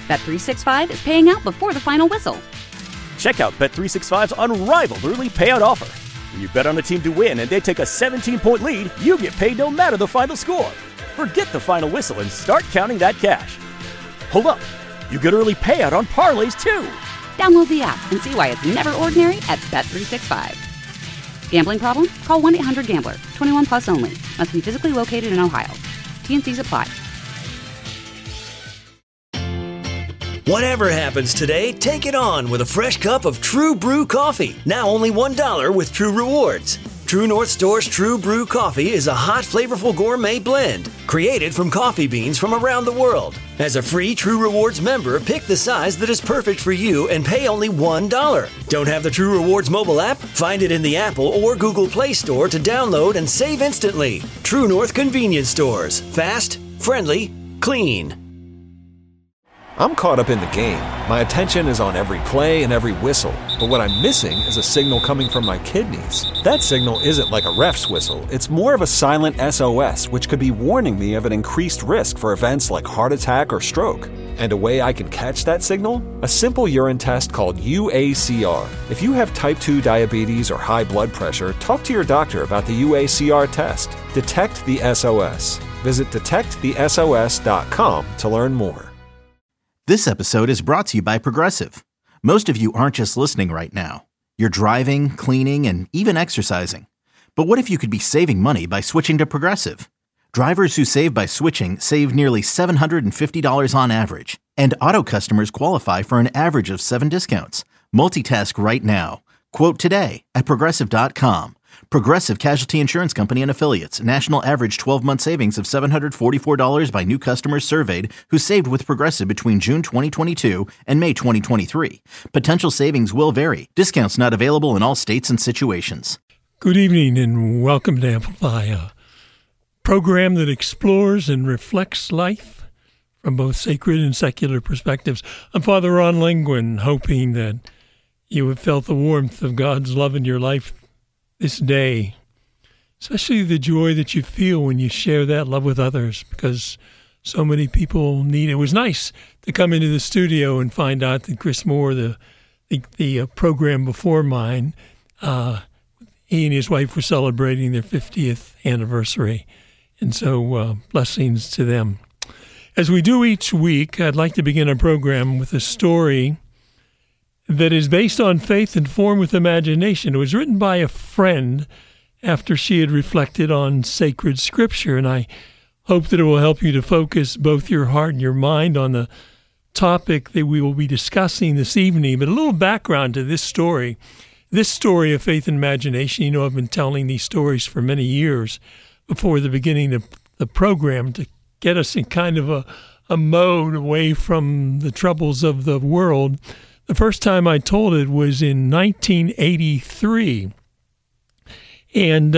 Bet365 is paying out before the final whistle. Check out Bet365's unrivaled early payout offer. When you bet on a team to win and they take a 17-point lead, you get paid no matter the final score. Forget the final whistle and start counting that cash. Hold up. You get early payout on parlays, too. Download the app and see why it's never ordinary at Bet365. Gambling problem? Call 1-800-GAMBLER. 21 plus only. Must be physically located in Ohio. T&Cs apply. Whatever happens today, take it on with a fresh cup of True Brew coffee. Now only $1 with True Rewards. True North Store's True Brew coffee is a hot, flavorful gourmet blend created from coffee beans from around the world. As a free True Rewards member, pick the size that is perfect for you and pay only $1. Don't have the True Rewards mobile app? Find it in the Apple or Google Play Store to download and save instantly. True North Convenience Stores. Fast, friendly, clean. I'm caught up in the game. My attention is on every play and every whistle. But what I'm missing is a signal coming from my kidneys. That signal isn't like a ref's whistle. It's more of a silent SOS, which could be warning me of an increased risk for events like heart attack or stroke. And a way I can catch that signal? A simple urine test called UACR. If you have type 2 diabetes or high blood pressure, talk to your doctor about the UACR test. Detect the SOS. Visit detectthesos.com to learn more. This episode is brought to you by Progressive. Most of you aren't just listening right now. You're driving, cleaning, and even exercising. But what if you could be saving money by switching to Progressive? Drivers who save by switching save nearly $750 on average. And auto customers qualify for an average of 7 discounts. Multitask right now. Quote today at Progressive.com. Progressive Casualty Insurance Company and Affiliates. National average 12-month savings of $744 by new customers surveyed who saved with Progressive between June 2022 and May 2023. Potential savings will vary. Discounts not available in all states and situations. Good evening and welcome to Amplify, a program that explores and reflects life from both sacred and secular perspectives. I'm Father Ron Lengwin, hoping that you have felt the warmth of God's love in your life this day, especially the joy that you feel when you share that love with others, because so many people need it. It was nice to come into the studio and find out that Chris Moore, the program before mine, he and his wife were celebrating their 50th anniversary, and so blessings to them. As we do each week, I'd like to begin our program with a story that is based on faith informed with imagination. It was written by a friend after she had reflected on sacred scripture, and I hope that it will help you to focus both your heart and your mind on the topic that we will be discussing this evening. But a little background to this story of faith and imagination. You know, I've been telling these stories for many years before the beginning of the program to get us in kind of a mode away from the troubles of the world. The first time I told it was in 1983, and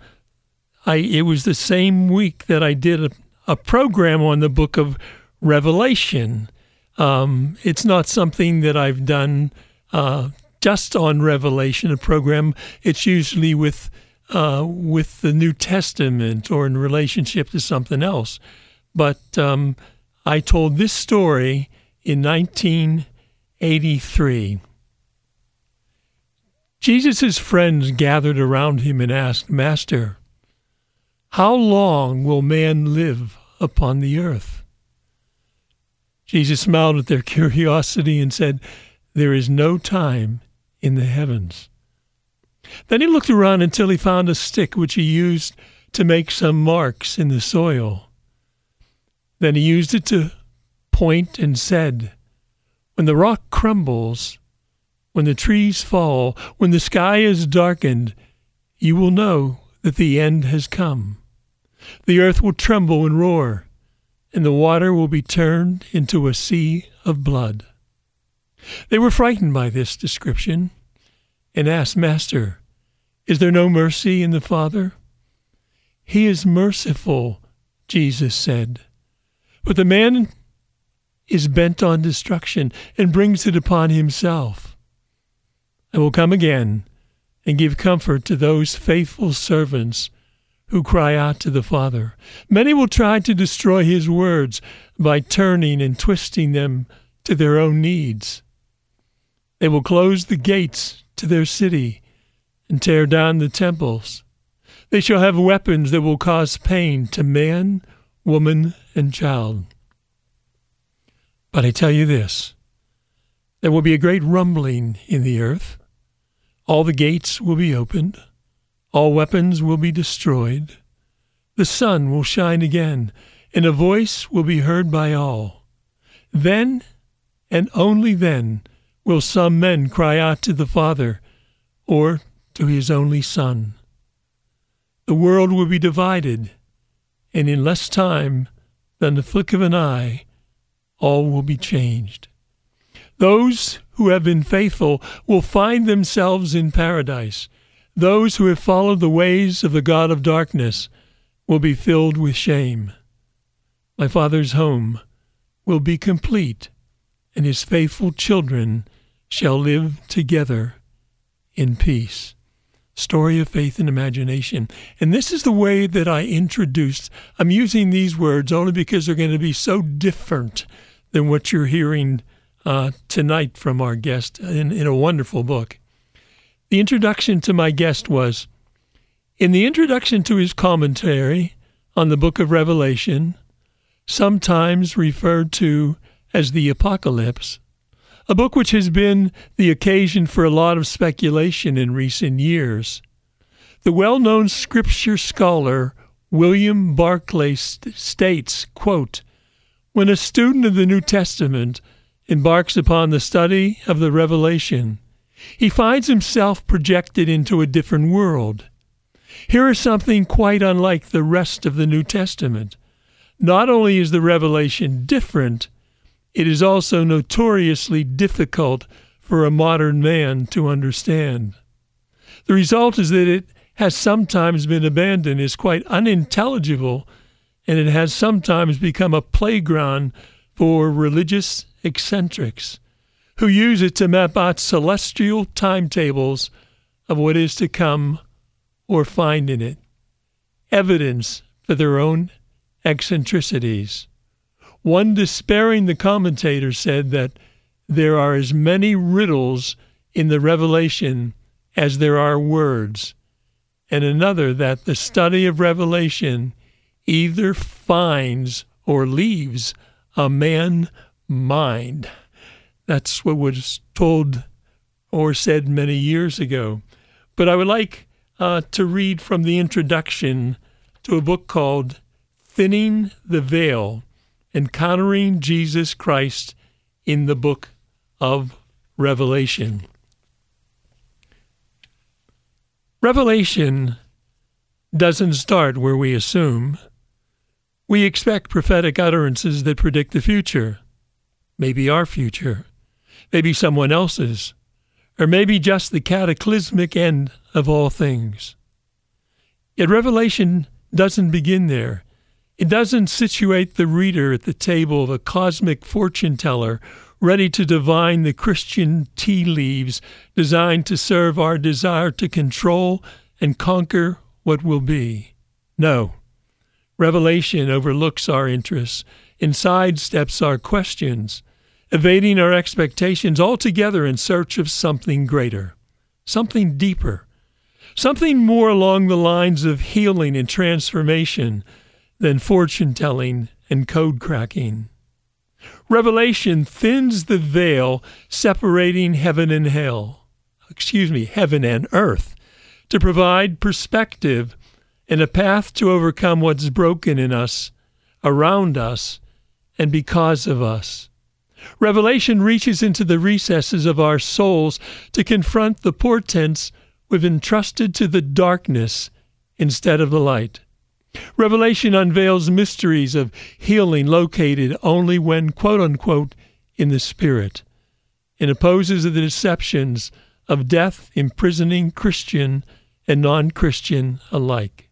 it was the same week that I did a program on the book of Revelation. It's not something that I've done just on Revelation, a program. It's usually with the New Testament or in relationship to something else. But I told this story in 1983. Jesus' friends gathered around him and asked, "Master, how long will man live upon the earth?" Jesus smiled at their curiosity and said, "There is no time in the heavens." Then he looked around until he found a stick which he used to make some marks in the soil. Then he used it to point and said, "When the rock crumbles, when the trees fall, when the sky is darkened, you will know that the end has come. The earth will tremble and roar, and the water will be turned into a sea of blood." They were frightened by this description and asked, "Master, is there no mercy in the Father?" "He is merciful," Jesus said, "but the man is bent on destruction and brings it upon himself. I will come again and give comfort to those faithful servants who cry out to the Father. Many will try to destroy his words by turning and twisting them to their own needs. They will close the gates to their city and tear down the temples. They shall have weapons that will cause pain to man, woman, and child. But I tell you this, there will be a great rumbling in the earth. All the gates will be opened. All weapons will be destroyed. The sun will shine again, and a voice will be heard by all. Then, and only then, will some men cry out to the Father, or to his only Son. The world will be divided, and in less time than the flick of an eye, all will be changed. Those who have been faithful will find themselves in paradise. Those who have followed the ways of the God of darkness will be filled with shame. My Father's home will be complete, and his faithful children shall live together in peace. Story of faith and imagination. And this is the way that I introduced. I'm using these words only because they're going to be so different than what you're hearing tonight from our guest in a wonderful book. The introduction to my guest was, in the introduction to his commentary on the book of Revelation, sometimes referred to as the Apocalypse, a book which has been the occasion for a lot of speculation in recent years, the well-known scripture scholar William Barclay states, quote, "When a student of the New Testament embarks upon the study of the Revelation, he finds himself projected into a different world. Here is something quite unlike the rest of the New Testament. Not only is the Revelation different, it is also notoriously difficult for a modern man to understand. The result is that it has sometimes been abandoned as quite unintelligible, and it has sometimes become a playground for religious eccentrics who use it to map out celestial timetables of what is to come or find in it evidence for their own eccentricities. One despairing the commentator said that there are as many riddles in the Revelation as there are words, and another that the study of Revelation either finds or leaves a man mind." That's what was told or said many years ago. But I would like to read from the introduction to a book called Thinning the Veil, Encountering Jesus Christ in the Book of Revelation. Revelation doesn't start where we assume. We expect prophetic utterances that predict the future, maybe our future, maybe someone else's, or maybe just the cataclysmic end of all things. Yet Revelation doesn't begin there. It doesn't situate the reader at the table of a cosmic fortune teller ready to divine the Christian tea leaves designed to serve our desire to control and conquer what will be. No, Revelation overlooks our interests and sidesteps our questions, evading our expectations altogether in search of something greater, something deeper, something more along the lines of healing and transformation than fortune-telling and code-cracking. Revelation thins the veil separating heaven and earth, to provide perspective and a path to overcome what's broken in us, around us, and because of us. Revelation reaches into the recesses of our souls to confront the portents we've entrusted to the darkness instead of the light. Revelation unveils mysteries of healing located only when, quote-unquote, in the Spirit, and opposes the deceptions of death imprisoning Christian and non-Christian alike.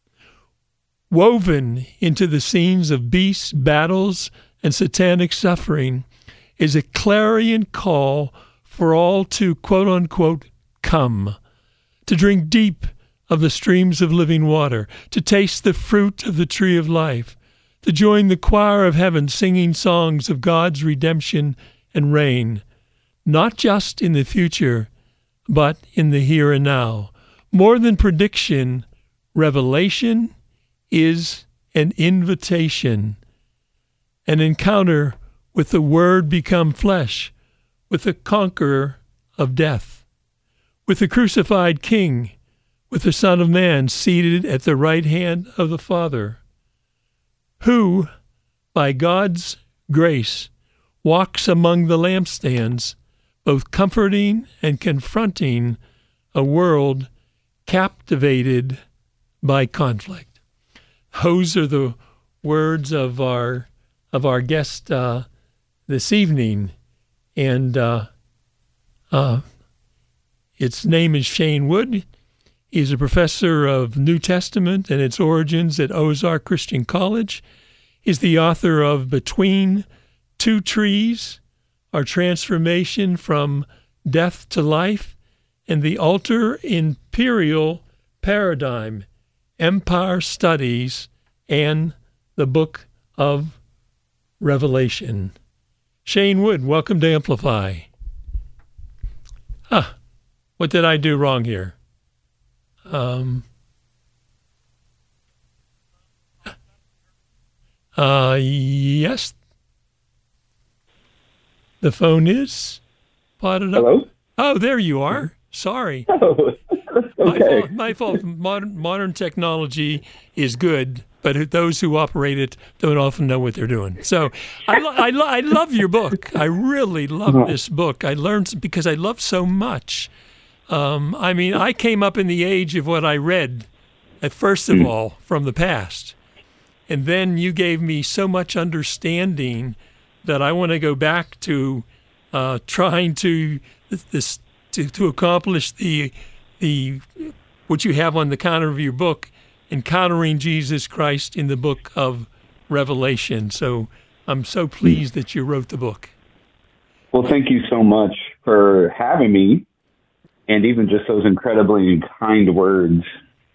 Woven into the scenes of beasts, battles, and satanic suffering is a clarion call for all to, quote-unquote, come, to drink deep of the streams of living water, to taste the fruit of the tree of life, to join the choir of heaven singing songs of God's redemption and reign, not just in the future, but in the here and now. More than prediction, revelation is an invitation, an encounter with the Word become flesh, with the conqueror of death, with the crucified King, with the Son of Man seated at the right hand of the Father, who, by God's grace, walks among the lampstands, both comforting and confronting a world captivated by conflict. Those are the words of our guest this evening, and its name is Shane Wood. He's a professor of New Testament and its origins at Ozark Christian College. He's the author of Between Two Trees, Our Transformation from Death to Life, and the Alter Imperial Paradigm, Empire Studies, and the Book of Revelation. Shane Wood, welcome to Amplify. What did I do wrong here? Yes. The phone is potted up. Hello? Oh, there you are. Sorry. Oh, okay. My fault. Modern technology is good, but those who operate it don't often know what they're doing. So I love your book. I really love this book. I learned because I love so much. I came up in the age of what I read, first of all, from the past. And then you gave me so much understanding that I want to go back to trying to accomplish the what you have on the counter of your book, Encountering Jesus Christ in the Book of Revelation. So I'm so pleased that you wrote the book. Well, thank you so much for having me, and even just those incredibly kind words.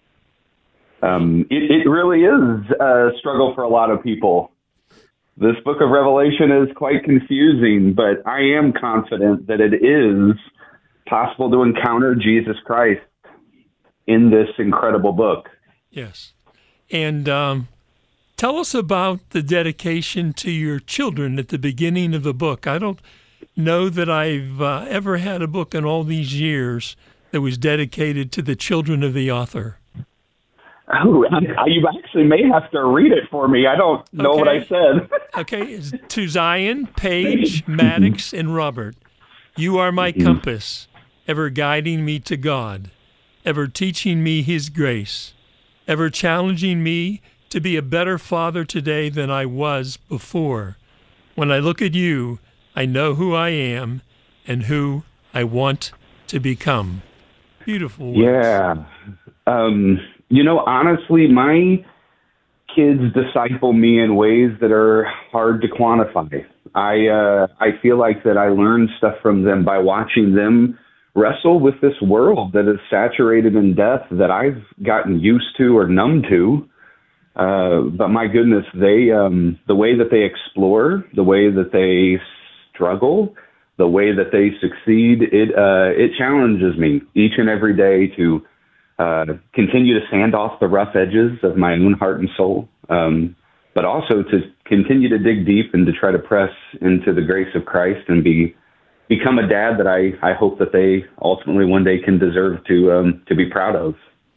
It really is a struggle for a lot of people. This book of Revelation is quite confusing, but I am confident that it is possible to encounter Jesus Christ in this incredible book. Yes. And tell us about the dedication to your children at the beginning of the book. I don't know that I've ever had a book in all these years that was dedicated to the children of the author. Oh, you actually may have to read it for me. I don't know what I said. Okay. To Zion, Paige, Maddox, and Robert, you are my compass, ever guiding me to God, ever teaching me his grace, ever challenging me to be a better father today than I was before. When I look at you, I know who I am and who I want to become. Beautiful words. Yeah. Honestly, my kids disciple me in ways that are hard to quantify. I feel like that I learn stuff from them by watching them wrestle with this world that is saturated in death that I've gotten used to or numb to. But my goodness, the way that they explore, the way that they struggle, the way that they succeed, it challenges me each and every day to continue to sand off the rough edges of my own heart and soul, but also to continue to dig deep and to try to press into the grace of Christ and become a dad that I hope that they ultimately one day can deserve to be proud of.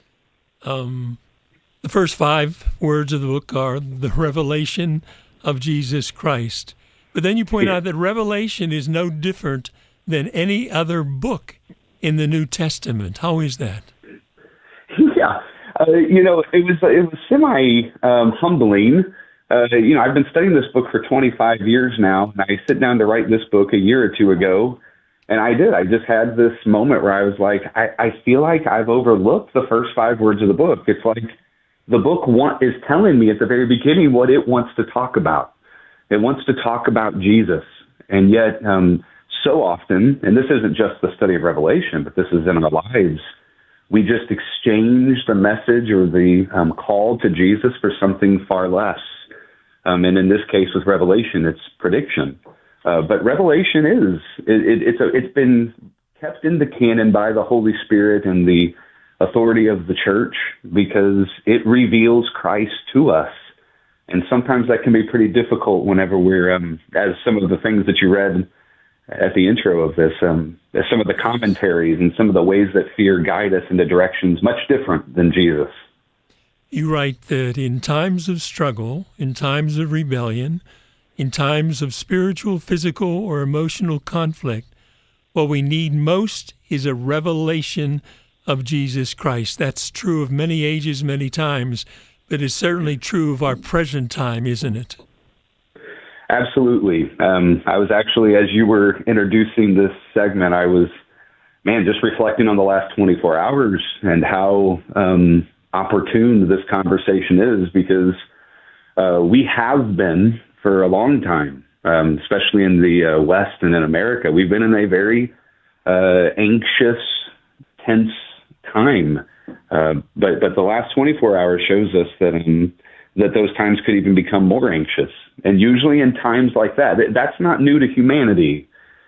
The first 5 words of the book are the revelation of Jesus Christ. But then you point out that Revelation is no different than any other book in the New Testament. How is that? Yeah, it was semi humbling. I've been studying this book for 25 years now, and I sit down to write this book a year or two ago, and I did. I just had this moment where I was like, I feel like I've overlooked the first 5 words of the book. It's like the book is telling me at the very beginning what it wants to talk about. It wants to talk about Jesus, and yet so often, and this isn't just the study of Revelation, but this is in our lives, we just exchange the message or the call to Jesus for something far less. And in this case with Revelation, it's prediction. But Revelation it's been kept in the canon by the Holy Spirit and the authority of the church because it reveals Christ to us. And sometimes that can be pretty difficult whenever we're, as some of the things that you read at the intro of this, as some of the commentaries and some of the ways that fear guide us into directions much different than Jesus. You write that in times of struggle, in times of rebellion, in times of spiritual, physical, or emotional conflict, what we need most is a revelation of Jesus Christ. That's true of many ages, many times, but it's certainly true of our present time, isn't it? Absolutely. I was actually, as you were introducing this segment, I was, just reflecting on the last 24 hours and how opportune this conversation is because we have been for a long time, especially in the West and in America. We've been in a very anxious, tense time. But the last 24 hours shows us that those times could even become more anxious. And usually in times like that, that's not new to humanity.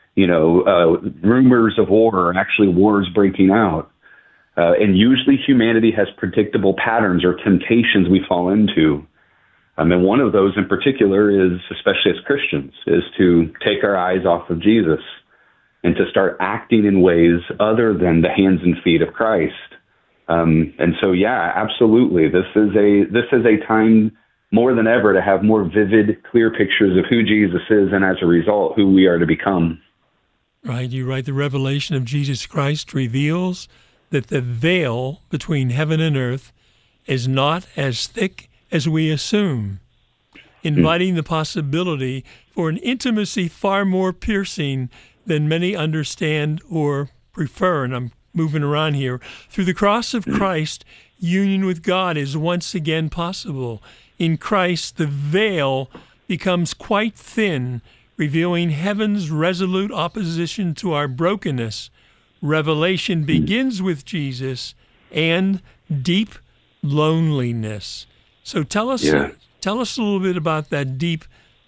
Rumors of war and actually wars breaking out. And usually humanity has predictable patterns or temptations we fall into. And one of those in particular is, especially as Christians, is to take our eyes off of Jesus and to start acting in ways other than the hands and feet of Christ. And so, absolutely. This is a time more than ever to have more vivid, clear pictures of who Jesus is and as a result, who we are to become. Right. You write the revelation of Jesus Christ reveals that the veil between heaven and earth is not as thick as we assume, inviting the possibility for an intimacy far more piercing than many understand or prefer. And I'm moving around here. Through the cross of Christ, union with God is once again possible. In Christ, the veil becomes quite thin, revealing heaven's resolute opposition to our brokenness. Revelation begins with Jesus and deep loneliness. So tell us a little bit about that deep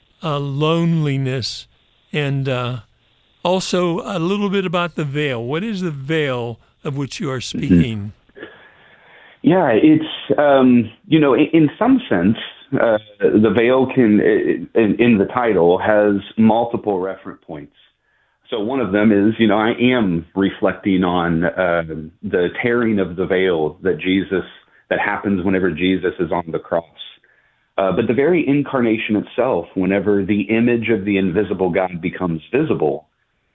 loneliness and also a little bit about the veil. What is the veil of which you are speaking? Yeah, it's, in some sense, the veil can, in the title, has multiple reference points. So one of them is, I am reflecting on the tearing of the veil that happens whenever Jesus is on the cross. But the very incarnation itself, whenever the image of the invisible God becomes visible,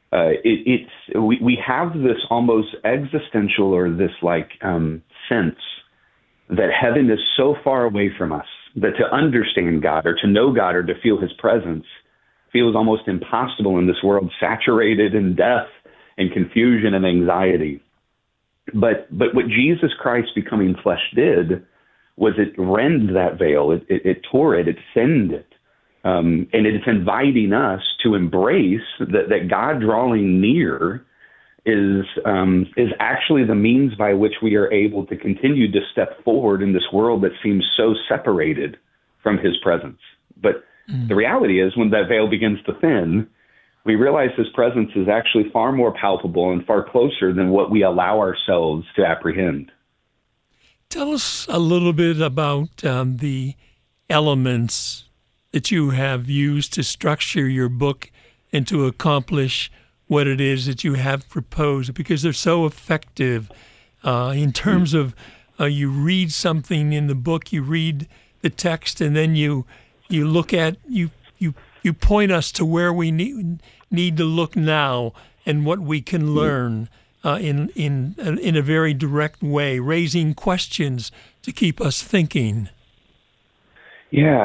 we have this almost existential or this sense that heaven is so far away from us that to understand God or to know God or to feel his presence feels almost impossible in this world saturated in death and confusion and anxiety. But what Jesus Christ becoming flesh did was it rend that veil, it tore it, it thinned it. And it's inviting us to embrace that God drawing near is actually the means by which we are able to continue to step forward in this world that seems so separated from his presence. But the reality is when that veil begins to thin, we realize his presence is actually far more palpable and far closer than what we allow ourselves to apprehend. Tell us a little bit about the elements that you have used to structure your book and to accomplish what it is that you have proposed, because they're so effective in terms of you read something in the book, you read the text, and then you look at, you point us to where we need to look now and what we can learn in a very direct way, raising questions to keep us thinking. Yeah.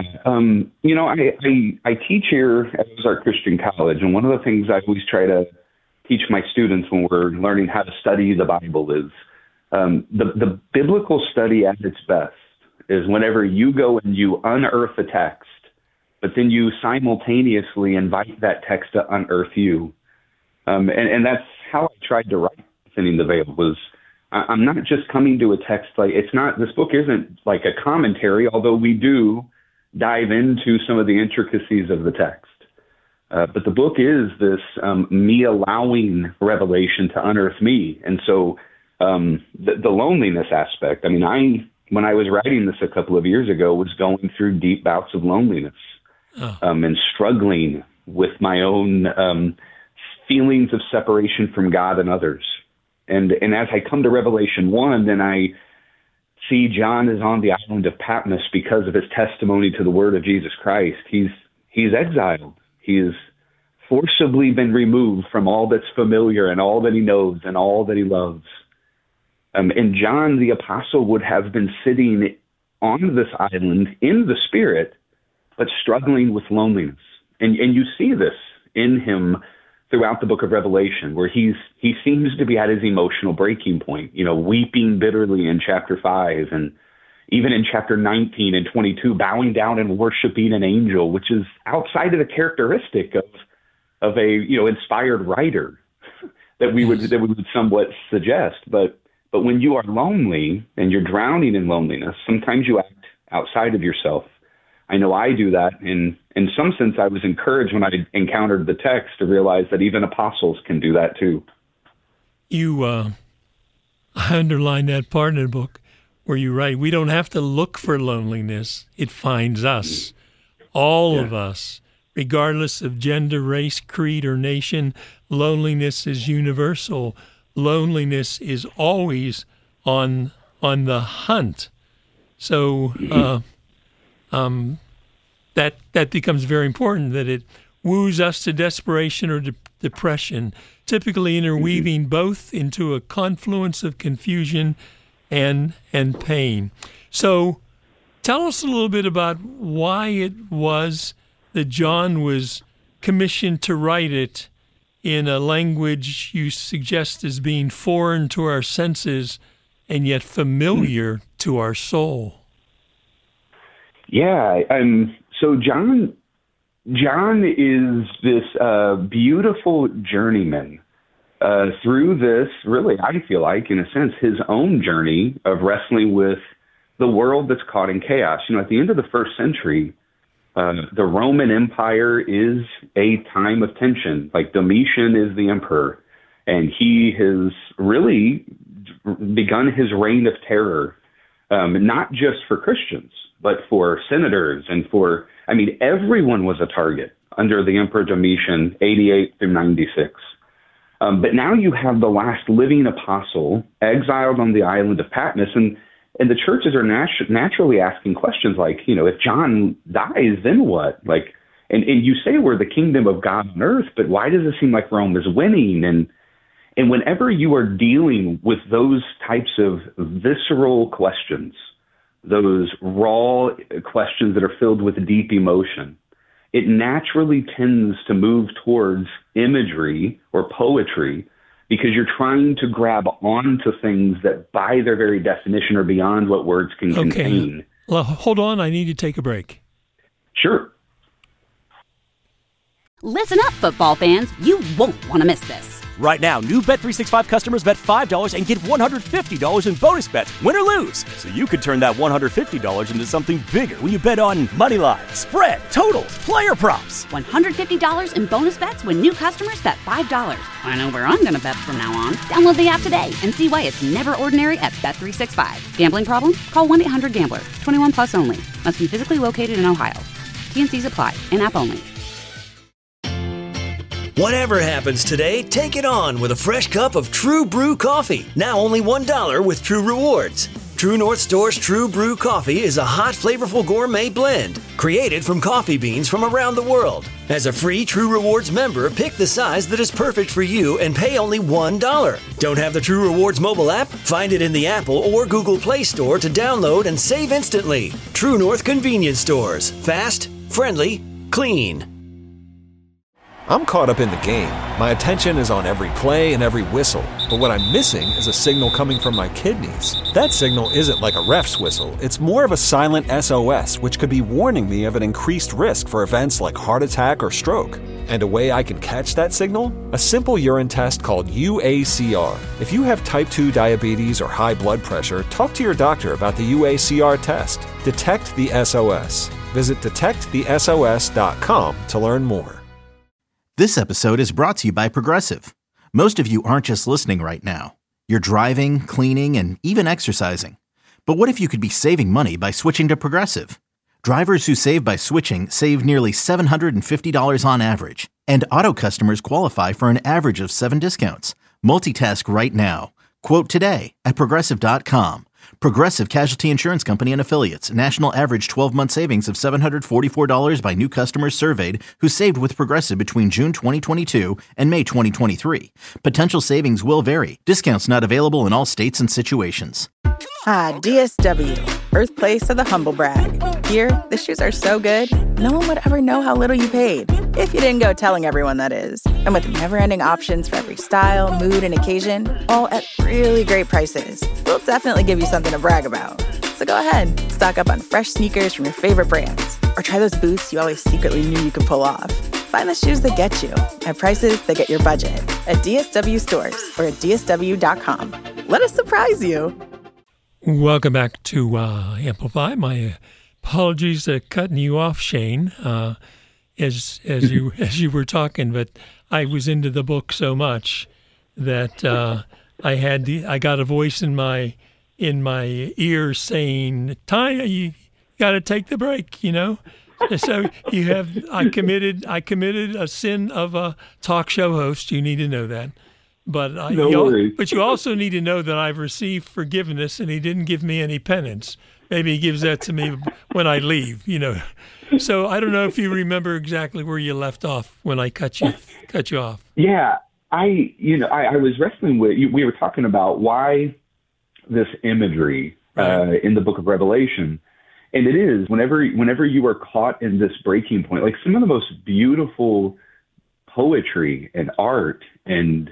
I teach here at Ozark Christian College, and one of the things I always try to teach my students when we're learning how to study the Bible is the biblical study at its best is whenever you go and you unearth a text, but then you simultaneously invite that text to unearth you. And that's how I tried to write Thinning the Veil, was I'm not just coming to a text this book isn't like a commentary, although we do dive into some of the intricacies of the text. But the book is this me allowing revelation to unearth me. And so the loneliness aspect, I mean, when I was writing this a couple of years ago, was going through deep bouts of loneliness and struggling with my own feelings of separation from God and others. And as I come to Revelation 1, then I see John is on the island of Patmos because of his testimony to the word of Jesus Christ. He's exiled. He has forcibly been removed from all that's familiar and all that he knows and all that he loves. And John the apostle would have been sitting on this island in the spirit, but struggling with loneliness. And you see this in him throughout the book of Revelation, where he seems to be at his emotional breaking point, weeping bitterly in chapter 5, and even in chapter 19 and 22, bowing down and worshiping an angel, which is outside of the characteristic of a inspired writer that we would somewhat suggest. But when you are lonely and you're drowning in loneliness, sometimes you act outside of yourself. I know I do that. In some sense, I was encouraged when I encountered the text to realize that even apostles can do that too. I underline that part in the book where you write, we don't have to look for loneliness. It finds us, all of us, regardless of gender, race, creed, or nation. Loneliness is universal. Loneliness is always on the hunt. So that becomes very important, that it woos us to desperation or depression, typically interweaving both into a confluence of confusion and pain. So tell us a little bit about why it was that John was commissioned to write it in a language you suggest as being foreign to our senses and yet familiar to our soul. Yeah, so John is this beautiful journeyman through this, really, I feel like, in a sense, his own journey of wrestling with the world that's caught in chaos. At the end of the first century, the Roman Empire is a time of tension. Like Domitian is the emperor, and he has really begun his reign of terror, not just for Christians, but for senators and everyone was a target under the Emperor Domitian, 88 through 96. But now you have the last living apostle exiled on the island of Patmos, and the churches are naturally asking questions like, if John dies, then what? And you say we're the kingdom of God on earth, but why does it seem like Rome is winning? And whenever you are dealing with those types of visceral questions, those raw questions that are filled with deep emotion, it naturally tends to move towards imagery or poetry, because you're trying to grab onto things that by their very definition are beyond what words can contain. Well, hold on. I need to take a break. Sure. Listen up, football fans. You won't want to miss this. Right now, new Bet365 customers bet $5 and get $150 in bonus bets, win or lose. So you could turn that $150 into something bigger when you bet on money line, spread, totals, player props. $150 in bonus bets when new customers bet $5. I know where I'm going to bet from now on. Download the app today and see why it's never ordinary at Bet365. Gambling problem? Call 1-800-GAMBLER. 21 plus only. Must be physically located in Ohio. T&Cs apply. In-app only. Whatever happens today, take it on with a fresh cup of True Brew coffee. Now only $1 with True Rewards. True North Store's True Brew coffee is a hot, flavorful gourmet blend created from coffee beans from around the world. As a free True Rewards member, pick the size that is perfect for you and pay only $1. Don't have the True Rewards mobile app? Find it in the Apple or Google Play Store to download and save instantly. True North Convenience Stores. Fast, friendly, clean. I'm caught up in the game. My attention is on every play and every whistle. But what I'm missing is a signal coming from my kidneys. That signal isn't like a ref's whistle. It's more of a silent SOS, which could be warning me of an increased risk for events like heart attack or stroke. And a way I can catch that signal? A simple urine test called UACR. If you have type 2 diabetes or high blood pressure, talk to your doctor about the UACR test. Detect the SOS. Visit detectthesos.com to learn more. This episode is brought to you by Progressive. Most of you aren't just listening right now. You're driving, cleaning, and even exercising. But what if you could be saving money by switching to Progressive? Drivers who save by switching save nearly $750 on average. And auto customers qualify for an average of 7 discounts. Multitask right now. Quote today at Progressive.com. Progressive Casualty Insurance Company and Affiliates. National average 12-month savings of $744 by new customers surveyed who saved with Progressive between June 2022 and May 2023. Potential savings will vary. Discounts not available in all states and situations. Ah, DSW, birthplace of the humble brag. Here, the shoes are so good, no one would ever know how little you paid. If you didn't go telling everyone, that is. And with never-ending options for every style, mood, and occasion, all at really great prices, we'll definitely give you something to brag about. So go ahead, stock up on fresh sneakers from your favorite brands, or try those boots you always secretly knew you could pull off. Find the shoes that get you at prices that get your budget at DSW stores or at DSW.com. Let us surprise you. Welcome back to Amplify. My apologies for cutting you off, Shane, as you were talking, but I was into the book so much that I got a voice in my ear saying, "Time, you got to take the break," you know. So I committed a sin of a talk show host. You need to know that. But you also need to know that I've received forgiveness, and he didn't give me any penance. Maybe he gives that to me when I leave, you know. So I don't know if you remember exactly where you left off when I cut you off. Yeah, I was wrestling with you. We were talking about why this imagery in the book of Revelation, and it is whenever you are caught in this breaking point, like some of the most beautiful poetry and art and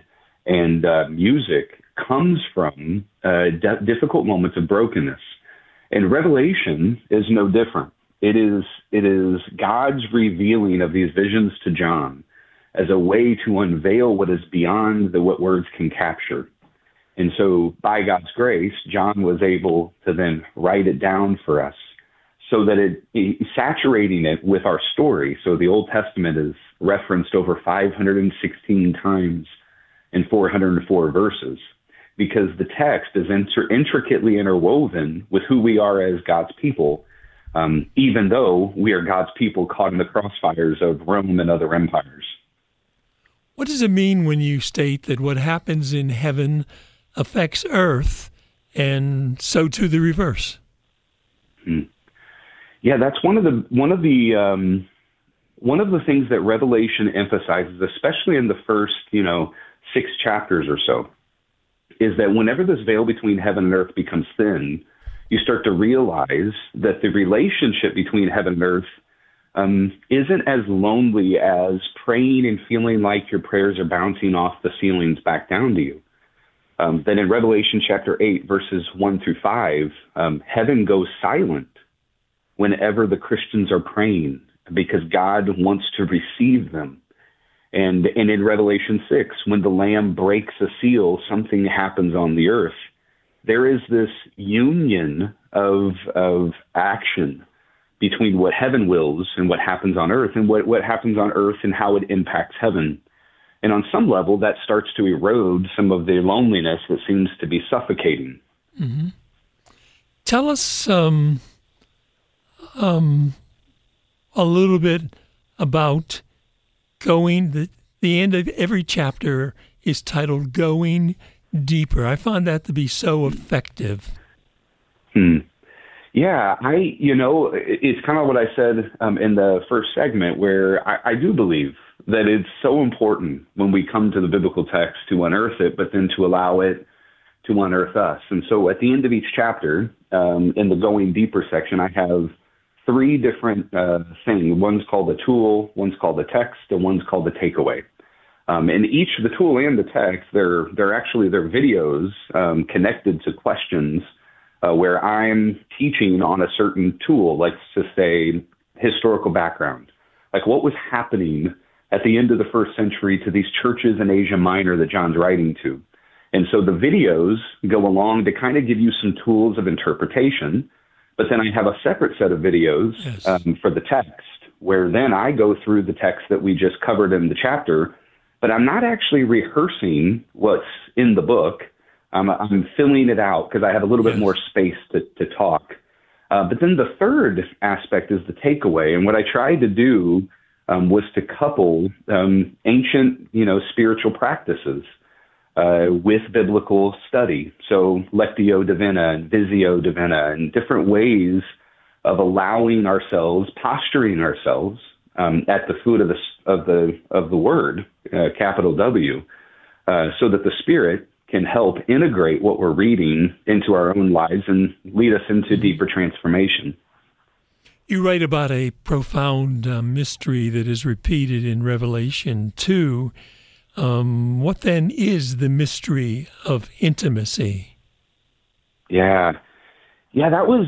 music comes from difficult moments of brokenness. And Revelation is no different. It is God's revealing of these visions to John as a way to unveil what is beyond what words can capture. And so by God's grace, John was able to then write it down for us so that saturating it with our story. So the Old Testament is referenced over 516 times in 404 verses, because the text is intricately interwoven with who we are as God's people, even though we are God's people caught in the crossfires of Rome and other empires. What does it mean when you state that what happens in heaven affects earth, and so to the reverse? Yeah, that's one of the things that Revelation emphasizes, especially in the first, 6 chapters or so, is that whenever this veil between heaven and earth becomes thin, you start to realize that the relationship between heaven and earth isn't as lonely as praying and feeling like your prayers are bouncing off the ceilings back down to you. Then in Revelation chapter 8, verses 1 through 5, heaven goes silent whenever the Christians are praying because God wants to receive them. And in Revelation 6, when the Lamb breaks a seal, something happens on the earth. There is this union of action between what heaven wills and what happens on earth, and what happens on earth and how it impacts heaven. And on some level, that starts to erode some of the loneliness that seems to be suffocating. Mm-hmm. Tell us a little bit about going, the end of every chapter is titled Going Deeper. I found that to be so effective. Yeah, it's kind of what I said in the first segment, where I do believe that it's so important when we come to the biblical text to unearth it, but then to allow it to unearth us. And so at the end of each chapter, in the Going Deeper section, I have 3 different things. One's called a tool, one's called a text, and one's called a takeaway. And each of the tool and the text, they're videos connected to questions where I'm teaching on a certain tool, like to say historical background, like what was happening at the end of the first century to these churches in Asia Minor that John's writing to. And so the videos go along to kind of give you some tools of interpretation. But then I have a separate set of videos for the text, where then I go through the text that we just covered in the chapter, but I'm not actually rehearsing what's in the book. I'm filling it out because I have a little bit more space to talk. But then the third aspect is the takeaway. And what I tried to do was to couple ancient, spiritual practices with biblical study. So Lectio Divina and Visio Divina and different ways of allowing ourselves, posturing ourselves at the foot of the Word, capital W, so that the Spirit can help integrate what we're reading into our own lives and lead us into deeper transformation. You write about a profound mystery that is repeated in Revelation 2. What then is the mystery of intimacy? Yeah, that was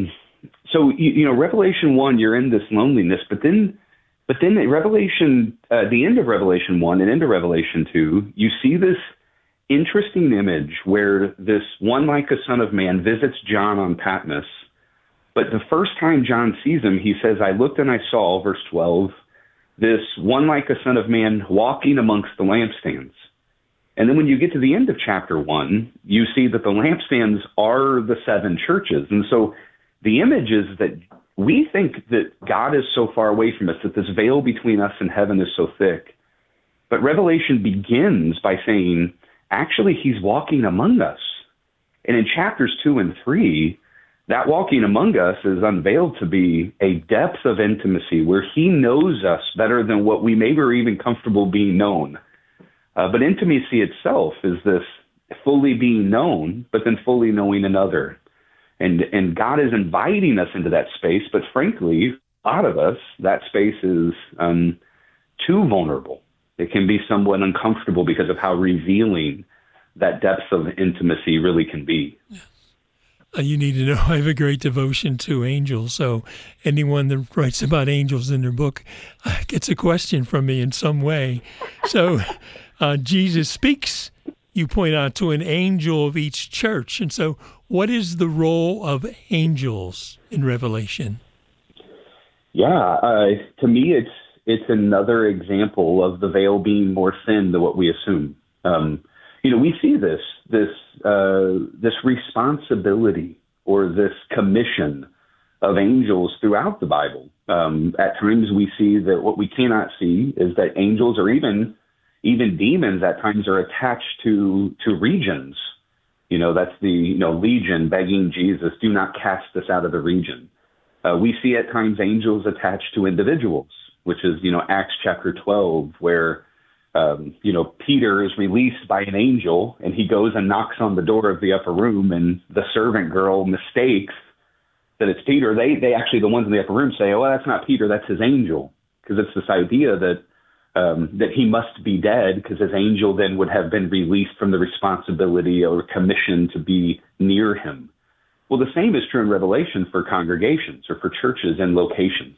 so. Revelation 1, you're in this loneliness, but then at Revelation, the end of Revelation 1 and into Revelation 2, you see this interesting image where this one like a son of man visits John on Patmos. But the first time John sees him, he says, I looked and I saw, verse 12, this one like a son of man walking amongst the lampstands. And then when you get to the end of chapter 1, you see that the lampstands are the 7 churches. And so the image is that we think that God is so far away from us, that this veil between us and heaven is so thick. But Revelation begins by saying, actually, he's walking among us. And in chapters 2 and 3, that walking among us is unveiled to be a depth of intimacy where he knows us better than what we maybe are even comfortable being known. But intimacy itself is this fully being known, but then fully knowing another. And God is inviting us into that space, but frankly, a lot of us, that space is too vulnerable. It can be somewhat uncomfortable because of how revealing that depth of intimacy really can be. You need to know I have a great devotion to angels, so anyone that writes about angels in their book gets a question from me in some way. So Jesus speaks, you point out, to an angel of each church. And so what is the role of angels in Revelation? Yeah, to me, it's another example of the veil being more thin than what we assume. We see this responsibility or this commission of angels throughout the Bible. At times we see that what we cannot see is that angels or even demons at times are attached to regions. That's the legion begging Jesus, do not cast us out of the region. We see at times angels attached to individuals, which is, Acts chapter 12, where, Peter is released by an angel and he goes and knocks on the door of the upper room, and the servant girl mistakes that it's Peter. They actually, the ones in the upper room say, oh, well, that's not Peter, that's his angel. Because it's this idea that he must be dead because his angel then would have been released from the responsibility or commission to be near him. Well, the same is true in Revelation for congregations or for churches and locations.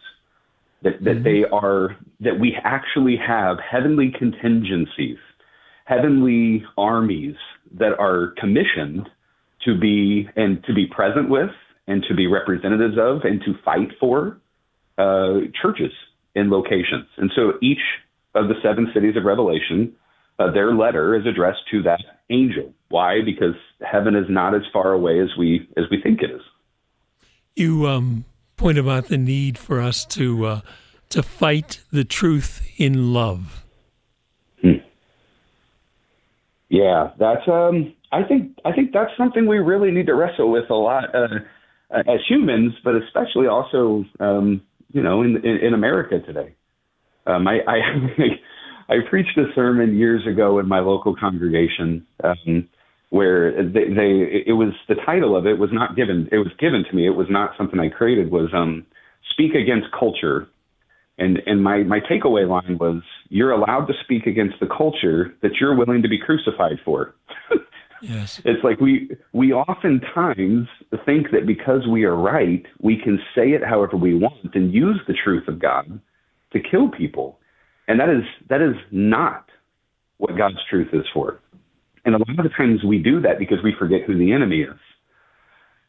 That we actually have heavenly contingencies, heavenly armies that are commissioned to be present with and to be representatives of and to fight for churches in locations. And so each of the 7 cities of Revelation, their letter is addressed to that angel. Why? Because heaven is not as far away as we think it is. You point about the need for us to fight the truth in love. Yeah, that's I think that's something we really need to wrestle with a lot as humans, but especially also in America today. I preached a sermon years ago in my local congregation where it was, the title of it was not given. It was given to me. It was not something I created. Was speak against culture, and my takeaway line was, you're allowed to speak against the culture that you're willing to be crucified for. Yes, it's like we oftentimes think that because we are right, we can say it however we want and use the truth of God to kill people, and that is not what God's truth is for. And a lot of the times we do that because we forget who the enemy is.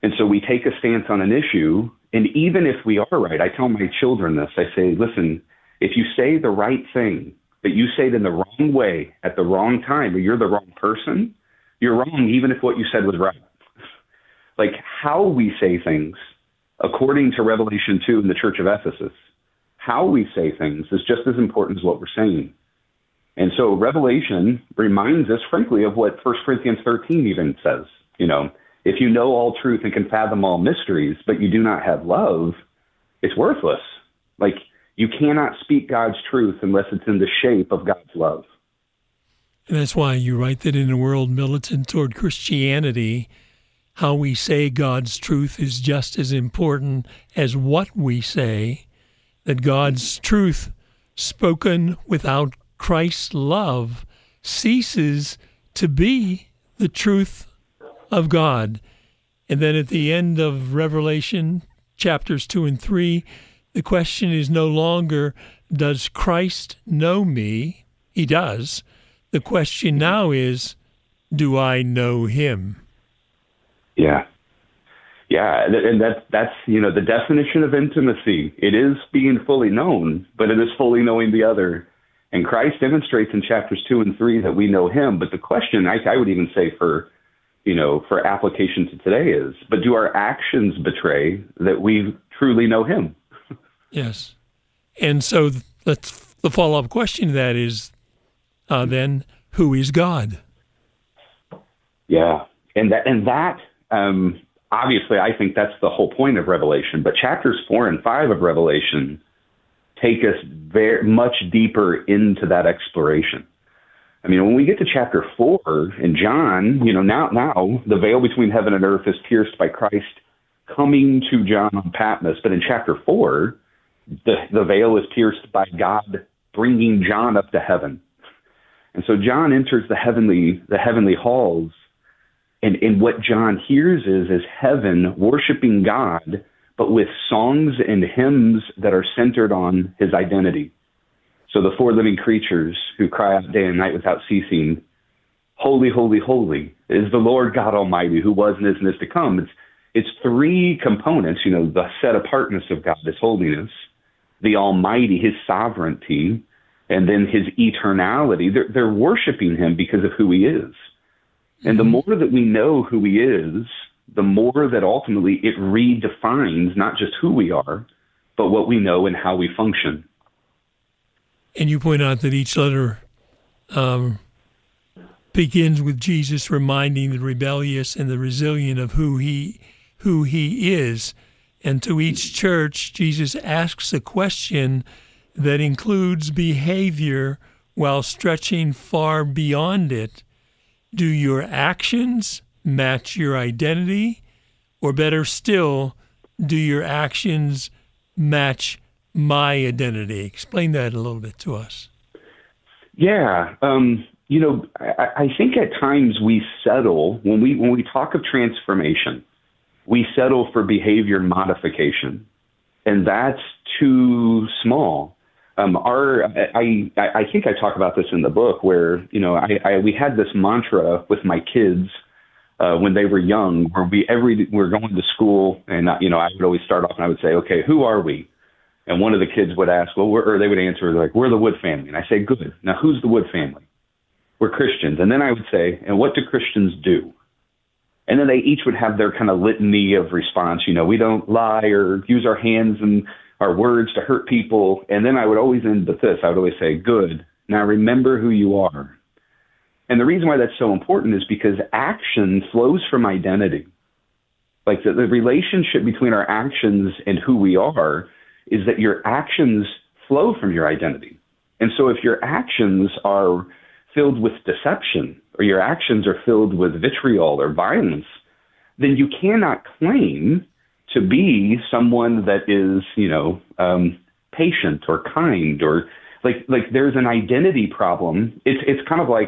And so we take a stance on an issue, and even if we are right, I tell my children this. I say, listen, if you say the right thing, but you say it in the wrong way at the wrong time, or you're the wrong person, you're wrong even if what you said was right. Like how we say things, according to Revelation 2 in the Church of Ephesus, how we say things is just as important as what we're saying. And so Revelation reminds us, frankly, of what 1 Corinthians 13 even says. You know, if you know all truth and can fathom all mysteries, but you do not have love, it's worthless. Like, you cannot speak God's truth unless it's in the shape of God's love. And that's why you write that in a world militant toward Christianity, how we say God's truth is just as important as what we say, that God's truth spoken without Christ's love ceases to be the truth of God. And then at the end of Revelation, chapters 2 and 3, the question is no longer, does Christ know me? He does. The question now is, do I know him? Yeah. Yeah, and that's the definition of intimacy. It is being fully known, but it is fully knowing the other. And Christ demonstrates in chapters 2 and 3 that we know him. But the question, I would even say for application to today is, but do our actions betray that we truly know him? Yes. And so the follow-up question to that is, then, who is God? Yeah. And that obviously, I think that's the whole point of Revelation. But chapters 4 and 5 of Revelation take us very much deeper into that exploration. I mean, when we get to chapter 4 in John, now the veil between heaven and earth is pierced by Christ coming to John on Patmos. But in chapter 4, the veil is pierced by God bringing John up to heaven. And so John enters the heavenly halls. And what John hears is heaven worshiping God, but with songs and hymns that are centered on his identity. So the four living creatures who cry out day and night without ceasing, holy, holy, holy is the Lord God Almighty, who was and is and is to come. It's three components, the set apartness of God, his holiness, the Almighty, his sovereignty, and then his eternality. They're worshiping him because of who he is. And the more that we know who he is, the more that ultimately it redefines not just who we are, but what we know and how we function. And you point out that each letter begins with Jesus reminding the rebellious and the resilient of who he is. And to each church, Jesus asks a question that includes behavior while stretching far beyond it. Do your actions match your identity? Or better still, do your actions match my identity? Explain that a little bit to us. Yeah. I think at times we settle, when we talk of transformation, we settle for behavior modification. And that's too small. I think I talk about this in the book where, we had this mantra with my kids when they were young, where we're going to school, and I would always start off and I would say, okay, who are we? And one of the kids would ask, or they would answer like, we're the Wood family. And I say, good. Now who's the Wood family? We're Christians. And then I would say, and what do Christians do? And then they each would have their kind of litany of response. We don't lie or use our hands and our words to hurt people. And then I would always end with this. I would always say, good. Now remember who you are. And the reason why that's so important is because action flows from identity. Like the relationship between our actions and who we are is that your actions flow from your identity. And so if your actions are filled with deception, or your actions are filled with vitriol or violence, then you cannot claim to be someone that is, patient or kind, or like there's an identity problem. It's kind of like,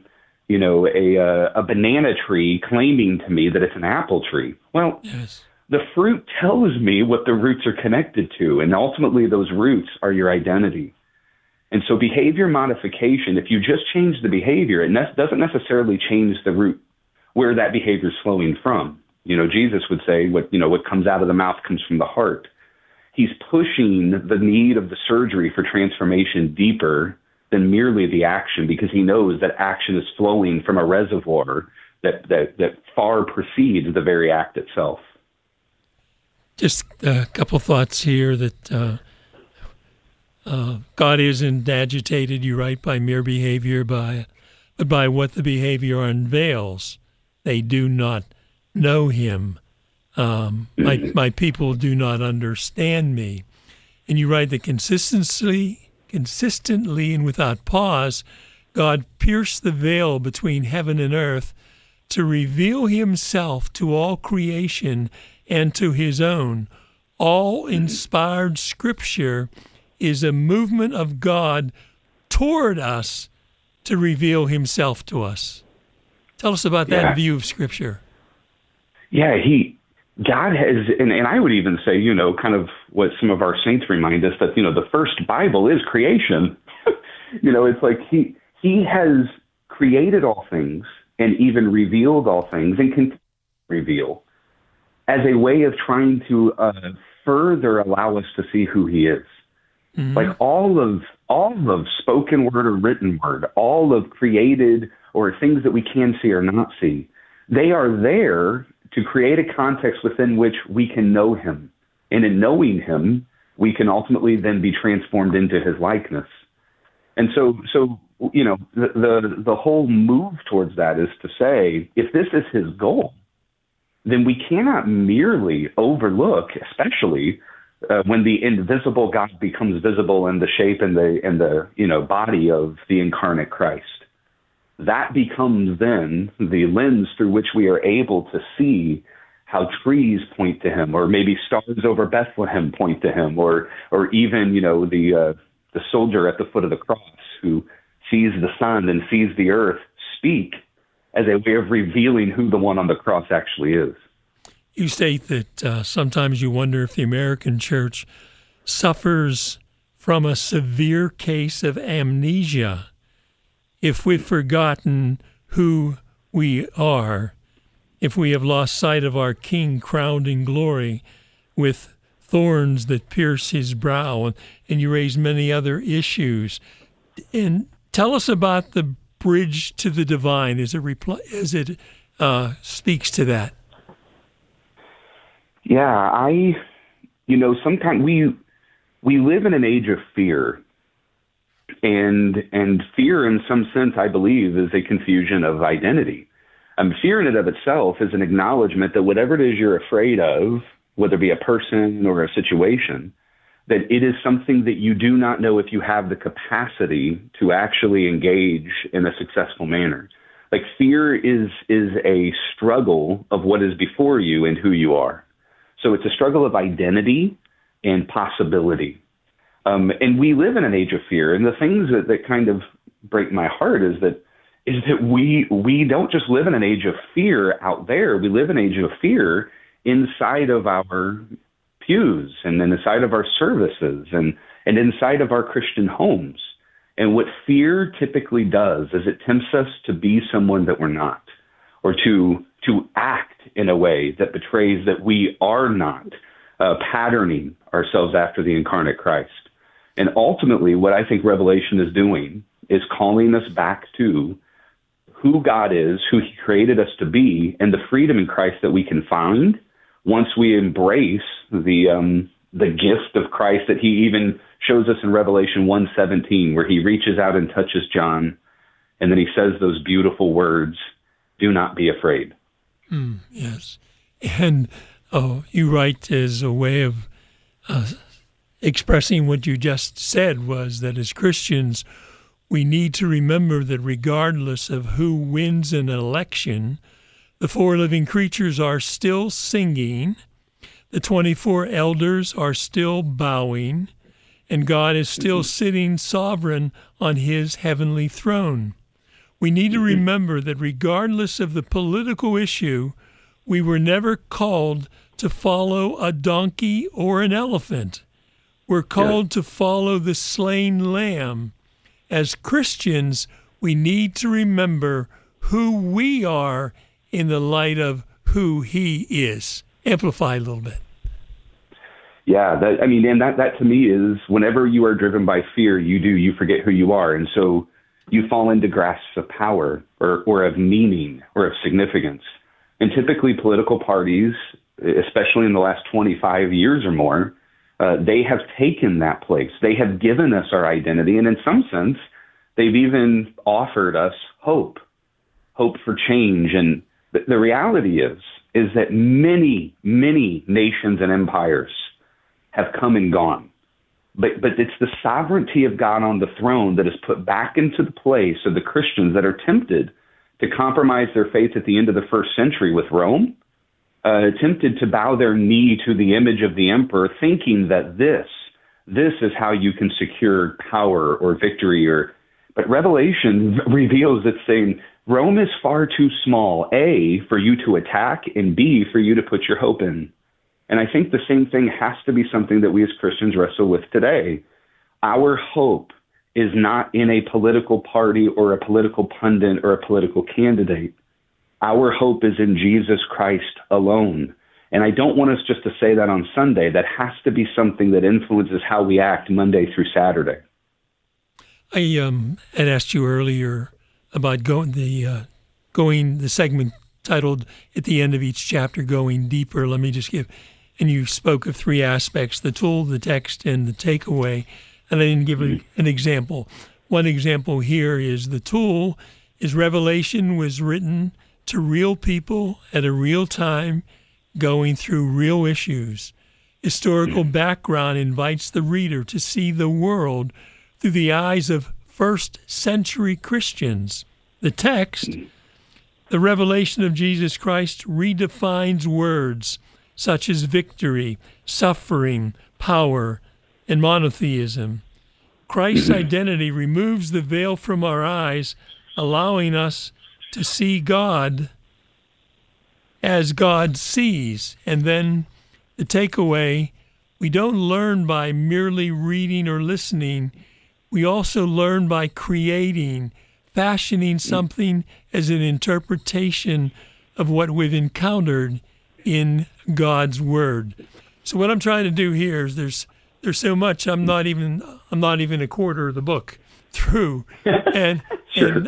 a banana tree claiming to me that it's an apple tree. Well, yes. The fruit tells me what the roots are connected to, and ultimately those roots are your identity. And so behavior modification, if you just change the behavior, it doesn't necessarily change the root where that behavior is flowing from. Jesus would say, what comes out of the mouth comes from the heart. He's pushing the need of the surgery for transformation deeper than merely the action, because he knows that action is flowing from a reservoir that far precedes the very act itself. Just a couple thoughts here that God isn't agitated, you write, by mere behavior, but by what the behavior unveils. They do not know him. My people do not understand me. And you write that consistently and without pause, God pierced the veil between heaven and earth to reveal himself to all creation and to his own. All inspired scripture is a movement of God toward us to reveal himself to us. Tell us about that view of scripture. Yeah, God has, and I would even say, kind of what some of our saints remind us, that, the first Bible is creation. It's like he has created all things and even revealed all things and can reveal as a way of trying to further allow us to see who he is. Mm-hmm. Like all of spoken word or written word, all of created or things that we can see or not see, they are there to create a context within which we can know him. And in knowing him, we can ultimately then be transformed into his likeness. And so the whole move towards that is to say, if this is his goal, then we cannot merely overlook, especially when the invisible God becomes visible in the shape and the body of the incarnate Christ. That becomes then the lens through which we are able to see how trees point to him, or maybe stars over Bethlehem point to him, or even the soldier at the foot of the cross who sees the sun and sees the earth speak as a way of revealing who the one on the cross actually is. You state that sometimes you wonder if the American church suffers from a severe case of amnesia, if we've forgotten who we are, if we have lost sight of our King crowned in glory with thorns that pierce his brow, and you raise many other issues. And tell us about the bridge to the divine as it speaks to that. Yeah, sometimes we live in an age of fear. And fear, in some sense, I believe, is a confusion of identity. Fear in and of itself is an acknowledgement that whatever it is you're afraid of, whether it be a person or a situation, that it is something that you do not know if you have the capacity to actually engage in a successful manner. Like, fear is a struggle of what is before you and who you are. So it's a struggle of identity and possibility. And we live in an age of fear. And the things that kind of break my heart is that we don't just live in an age of fear out there. We live in an age of fear inside of our pews and inside of our services and inside of our Christian homes. And what fear typically does is it tempts us to be someone that we're not, or to act in a way that betrays that we are not, patterning ourselves after the incarnate Christ. And ultimately, what I think Revelation is doing is calling us back to who God is, who he created us to be, and the freedom in Christ that we can find once we embrace the gift of Christ that he even shows us in Revelation 1:17, where he reaches out and touches John, and then he says those beautiful words, "Do not be afraid." Yes. And you write as a way of expressing what you just said, was that as Christians, we need to remember that regardless of who wins an election, the four living creatures are still singing, the 24 elders are still bowing, and God is still sitting sovereign on his heavenly throne. We need to remember that regardless of the political issue, we were never called to follow a donkey or an elephant. We're called to follow the slain lamb. As Christians, we need to remember who we are in the light of who he is. Amplify a little bit. Yeah, that to me is whenever you are driven by fear, you forget who you are. And so you fall into grasps of power or of meaning or of significance. And typically political parties, especially in the last 25 years or more, they have taken that place. They have given us our identity. And in some sense, they've even offered us hope for change. And the reality is that many, many nations and empires have come and gone. But it's the sovereignty of God on the throne that is put back into the place of the Christians that are tempted to compromise their faith at the end of the first century with Rome, tempted to bow their knee to the image of the emperor, thinking that this is how you can secure power or victory. But Revelation reveals it's saying Rome is far too small, A, for you to attack, and B, for you to put your hope in. And I think the same thing has to be something that we as Christians wrestle with today. Our hope is not in a political party or a political pundit or a political candidate. Our hope is in Jesus Christ alone. And I don't want us just to say that on Sunday. That has to be something that influences how we act Monday through Saturday. I had asked you earlier about the segment titled at the end of each chapter, Going Deeper. Let me just give, and you spoke of three aspects: the tool, the text, and the takeaway. And I didn't give an example. One example here is the tool is Revelation was written to real people at a real time, going through real issues. Historical background invites the reader to see the world through the eyes of first-century Christians. The text, the revelation of Jesus Christ, redefines words such as victory, suffering, power, and monotheism. Christ's identity removes the veil from our eyes, allowing us to see God as God sees. And then the takeaway, we don't learn by merely reading or listening. We also learn by creating, fashioning something as an interpretation of what we've encountered in God's Word. So what I'm trying to do here is there's so much. I'm not even a quarter of the book through, and Sure.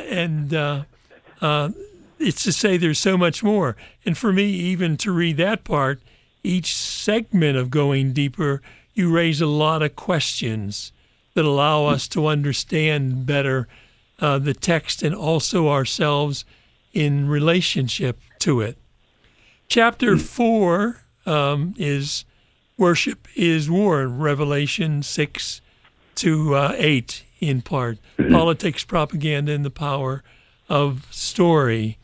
It's to say there's so much more. And for me, even to read that part, each segment of Going Deeper, you raise a lot of questions that allow us to understand better the text and also ourselves in relationship to it. Chapter 4 is Worship is War, Revelation 6 to 8 in part. Politics, propaganda, and the power of story.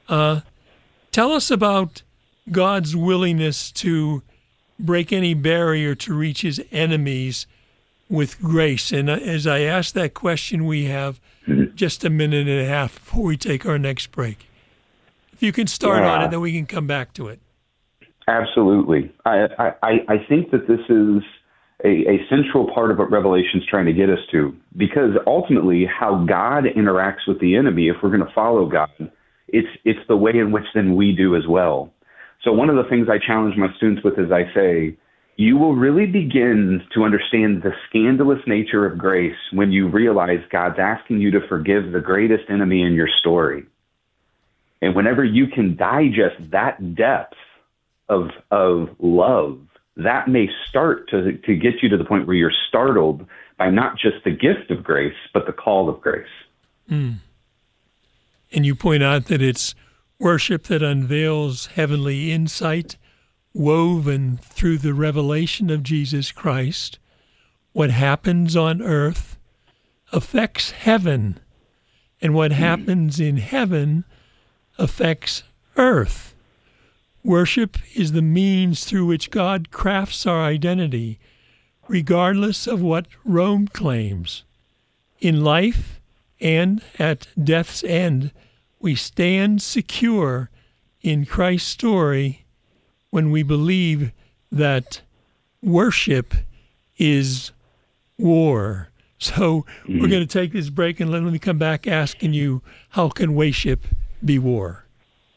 Tell us about God's willingness to break any barrier to reach his enemies with grace. And as I ask that question, we have just a minute and a half before we take our next break. If you can start on it, then we can come back to it. Absolutely. I think that this is a central part of what Revelation's trying to get us to, because ultimately how God interacts with the enemy, if we're going to follow God, it's the way in which then we do as well. So one of the things I challenge my students with is I say, you will really begin to understand the scandalous nature of grace when you realize God's asking you to forgive the greatest enemy in your story. And whenever you can digest that depth of love, that may start to get you to the point where you're startled by not just the gift of grace, but the call of grace. Mm. And you point out that it's worship that unveils heavenly insight, woven through the revelation of Jesus Christ. What happens on earth affects heaven, and what happens in heaven affects earth. Worship is the means through which God crafts our identity, regardless of what Rome claims. In life and at death's end, we stand secure in Christ's story when we believe that worship is war. So we're going to take this break and let me come back asking you, how can worship be war?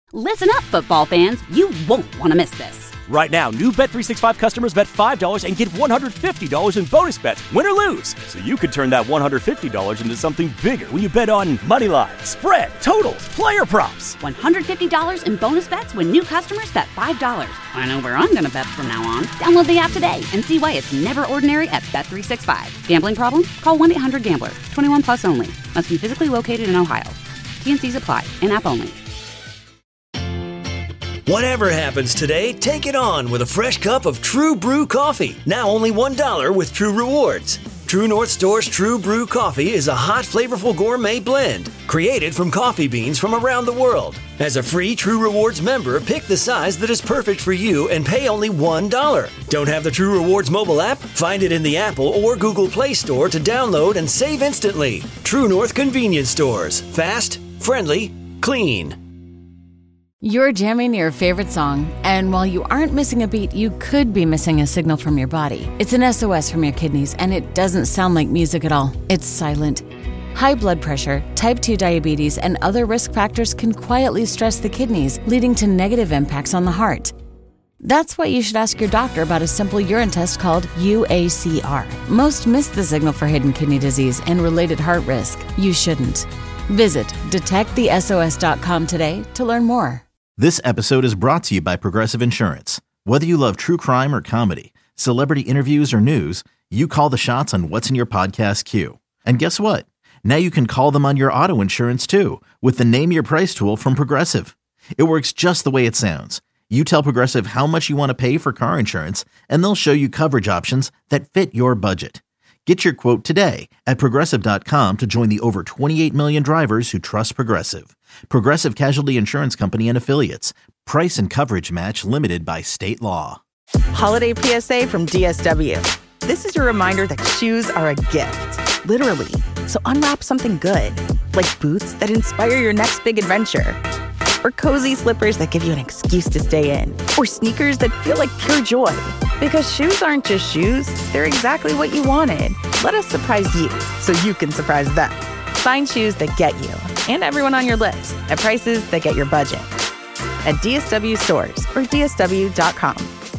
Listen up, football fans. You won't want to miss this. Right now, new Bet365 customers bet $5 and get $150 in bonus bets, win or lose. So you could turn that $150 into something bigger when you bet on moneyline, spread, totals, player props. $150 in bonus bets when new customers bet $5. I know where I'm going to bet from now on. Download the app today and see why it's never ordinary at Bet365. Gambling problem? Call 1-800-GAMBLER. 21 plus only. Must be physically located in Ohio. T&Cs apply. In-app only. Whatever happens today, take it on with a fresh cup of True Brew coffee. Now only $1 with True Rewards. True North Store's True Brew coffee is a hot, flavorful gourmet blend created from coffee beans from around the world. As a free True Rewards member, pick the size that is perfect for you and pay only $1. Don't have the True Rewards mobile app? Find it in the Apple or Google Play Store to download and save instantly. True North Convenience Stores. Fast, friendly, clean. You're jamming your favorite song, and while you aren't missing a beat, you could be missing a signal from your body. It's an SOS from your kidneys, and it doesn't sound like music at all. It's silent. High blood pressure, type 2 diabetes, and other risk factors can quietly stress the kidneys, leading to negative impacts on the heart. That's why you should ask your doctor about a simple urine test called UACR. Most miss the signal for hidden kidney disease and related heart risk. You shouldn't. Visit detectthesos.com today to learn more. This episode is brought to you by Progressive Insurance. Whether you love true crime or comedy, celebrity interviews or news, you call the shots on what's in your podcast queue. And guess what? Now you can call them on your auto insurance too with the Name Your Price tool from Progressive. It works just the way it sounds. You tell Progressive how much you want to pay for car insurance, and they'll show you coverage options that fit your budget. Get your quote today at Progressive.com to join the over 28 million drivers who trust Progressive. Progressive Casualty Insurance Company and Affiliates. Price and coverage match limited by state law. Holiday PSA from DSW. This is your reminder that shoes are a gift, literally. So unwrap something good, like boots that inspire your next big adventure, or cozy slippers that give you an excuse to stay in, or sneakers that feel like pure joy. Because shoes aren't just shoes, they're exactly what you wanted. Let us surprise you so you can surprise them. Find shoes that get you and everyone on your list at prices that get your budget. At DSW stores or DSW.com.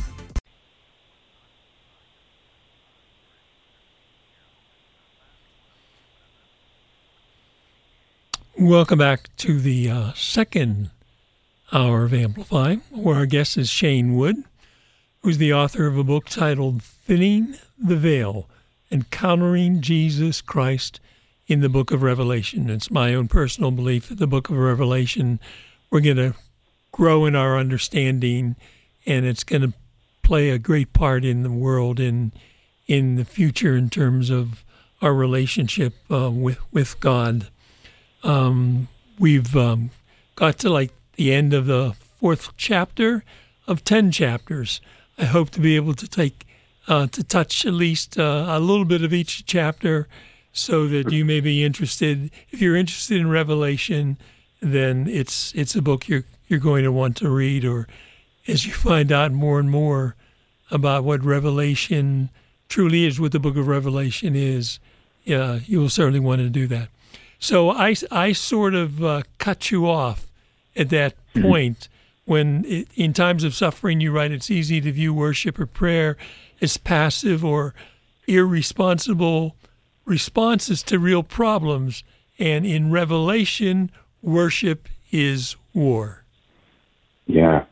Welcome back to the second hour of Amplify, where our guest is Shane Wood, who's the author of a book titled Thinning the Veil, Encountering Jesus Christ in the Book of Revelation. It's my own personal belief that the Book of Revelation, we're going to grow in our understanding, and it's going to play a great part in the world in the future in terms of our relationship with God. We've got to like the end of the 4th chapter of 10 chapters. I hope to be able to take to touch at least a little bit of each chapter, so that you may be interested. If you're interested in Revelation, then it's a book you're going to want to read. Or as you find out more and more about what Revelation truly is, what the Book of Revelation is, you will certainly want to do that. So I sort of cut you off at that point when, in times of suffering, you write, it's easy to view worship or prayer as passive or irresponsible responses to real problems. And in Revelation, worship is war. Yeah.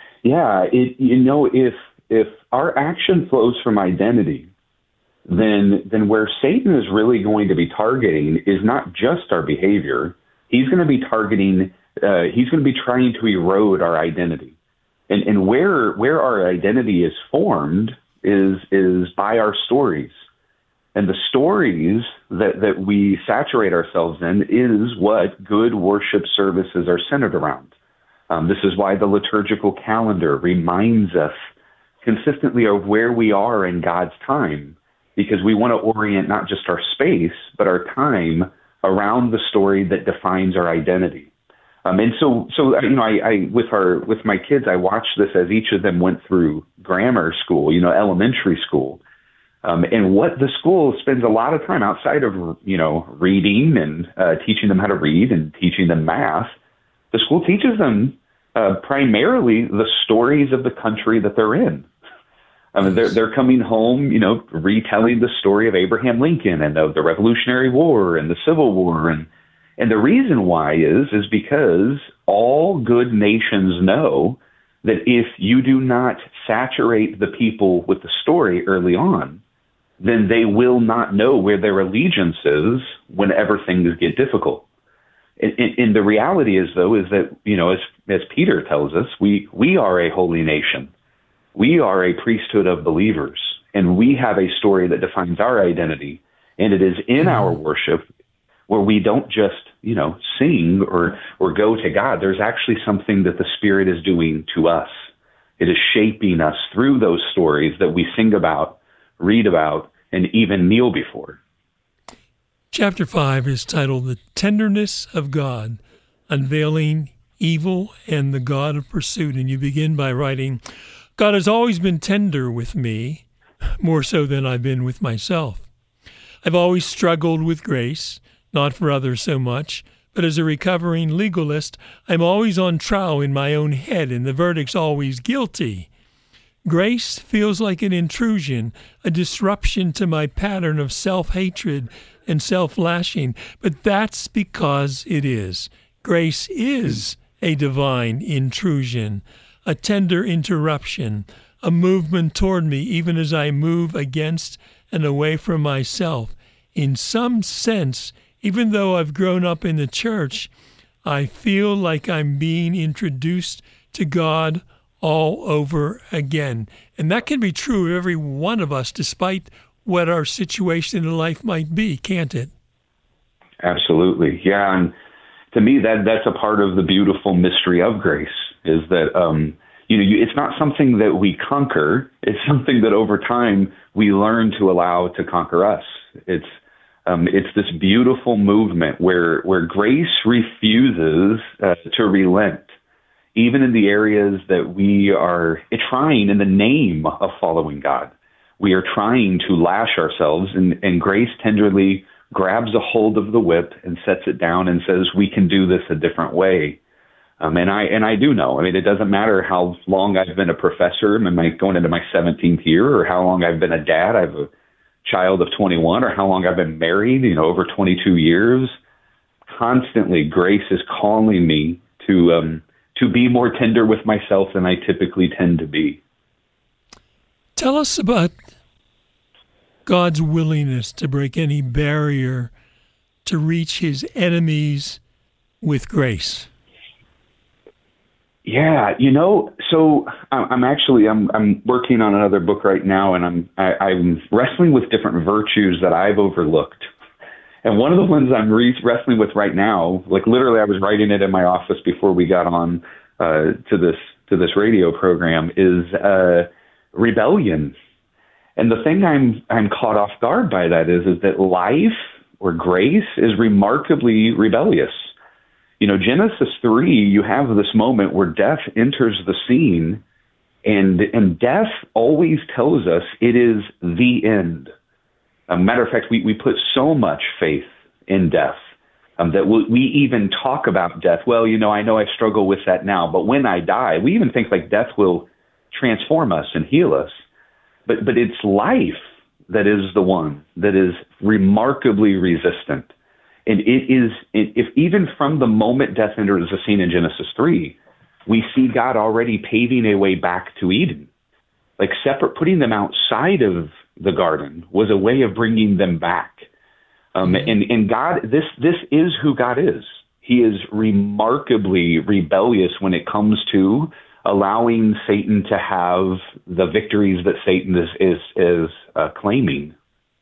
If our action flows from identity, then where Satan is really going to be targeting is not just our behavior. He's going to be targeting, he's going to be trying to erode our identity. And where our identity is formed is by our stories. And the stories that we saturate ourselves in is what good worship services are centered around. This is why the liturgical calendar reminds us consistently of where we are in God's time, because we want to orient not just our space, but our time around the story that defines our identity. And so I with my kids, I watched this as each of them went through grammar school, elementary school. And what the school spends a lot of time outside of, reading and teaching them how to read and teaching them math, the school teaches them primarily the stories of the country that they're in. I mean, they're coming home, retelling the story of Abraham Lincoln and of the Revolutionary War and the Civil War. And the reason why is because all good nations know that if you do not saturate the people with the story early on, then they will not know where their allegiance is whenever things get difficult. And the reality is, though, is that, as Peter tells us, we are a holy nation. We are a priesthood of believers, and we have a story that defines our identity. And it is in our worship where we don't just, sing or go to God. There's actually something that the Spirit is doing to us. It is shaping us through those stories that we sing about, read about, and even kneel before. Chapter 5 is titled The Tenderness of God, Unveiling Evil and the God of Pursuit. And you begin by writing, God has always been tender with me, more so than I've been with myself. I've always struggled with grace, not for others so much, but as a recovering legalist, I'm always on trial in my own head, and the verdict's always guilty. Grace feels like an intrusion, a disruption to my pattern of self-hatred and self-lashing, but that's because it is. Grace is a divine intrusion, a tender interruption, a movement toward me even as I move against and away from myself. In some sense, even though I've grown up in the church, I feel like I'm being introduced to God all over again. And that can be true of every one of us, despite what our situation in life might be, can't it? Absolutely. Yeah. And to me, that's a part of the beautiful mystery of grace, is that, it's not something that we conquer. It's something that over time we learn to allow to conquer us. It's this beautiful movement where grace refuses to relent, even in the areas that we are trying in the name of following God. We are trying to lash ourselves, and grace tenderly grabs a hold of the whip and sets it down and says, we can do this a different way. And I do know. I mean, it doesn't matter how long I've been a professor, going into my 17th year, or how long I've been a dad. I have a child of 21, or how long I've been married, over 22 years. Constantly, grace is calling me to be more tender with myself than I typically tend to be. Tell us about God's willingness to break any barrier to reach his enemies with grace. Yeah, so I'm working on another book right now, and I'm wrestling with different virtues that I've overlooked. And one of the ones I'm wrestling with right now, like literally I was writing it in my office before we got on to this radio program, is rebellion. And the thing I'm caught off guard by that is that life or grace is remarkably rebellious. Genesis 3, you have this moment where death enters the scene, and death always tells us it is the end. Matter of fact, we put so much faith in death that we even talk about death. Well, I know I struggle with that now, but when I die, we even think like death will transform us and heal us. But it's life that is the one that is remarkably resistant. And if even from the moment death enters the scene in Genesis 3, we see God already paving a way back to Eden. Like putting them outside of the garden was a way of bringing them back. And God, this is who God is. He is remarkably rebellious when it comes to allowing Satan to have the victories that Satan is claiming.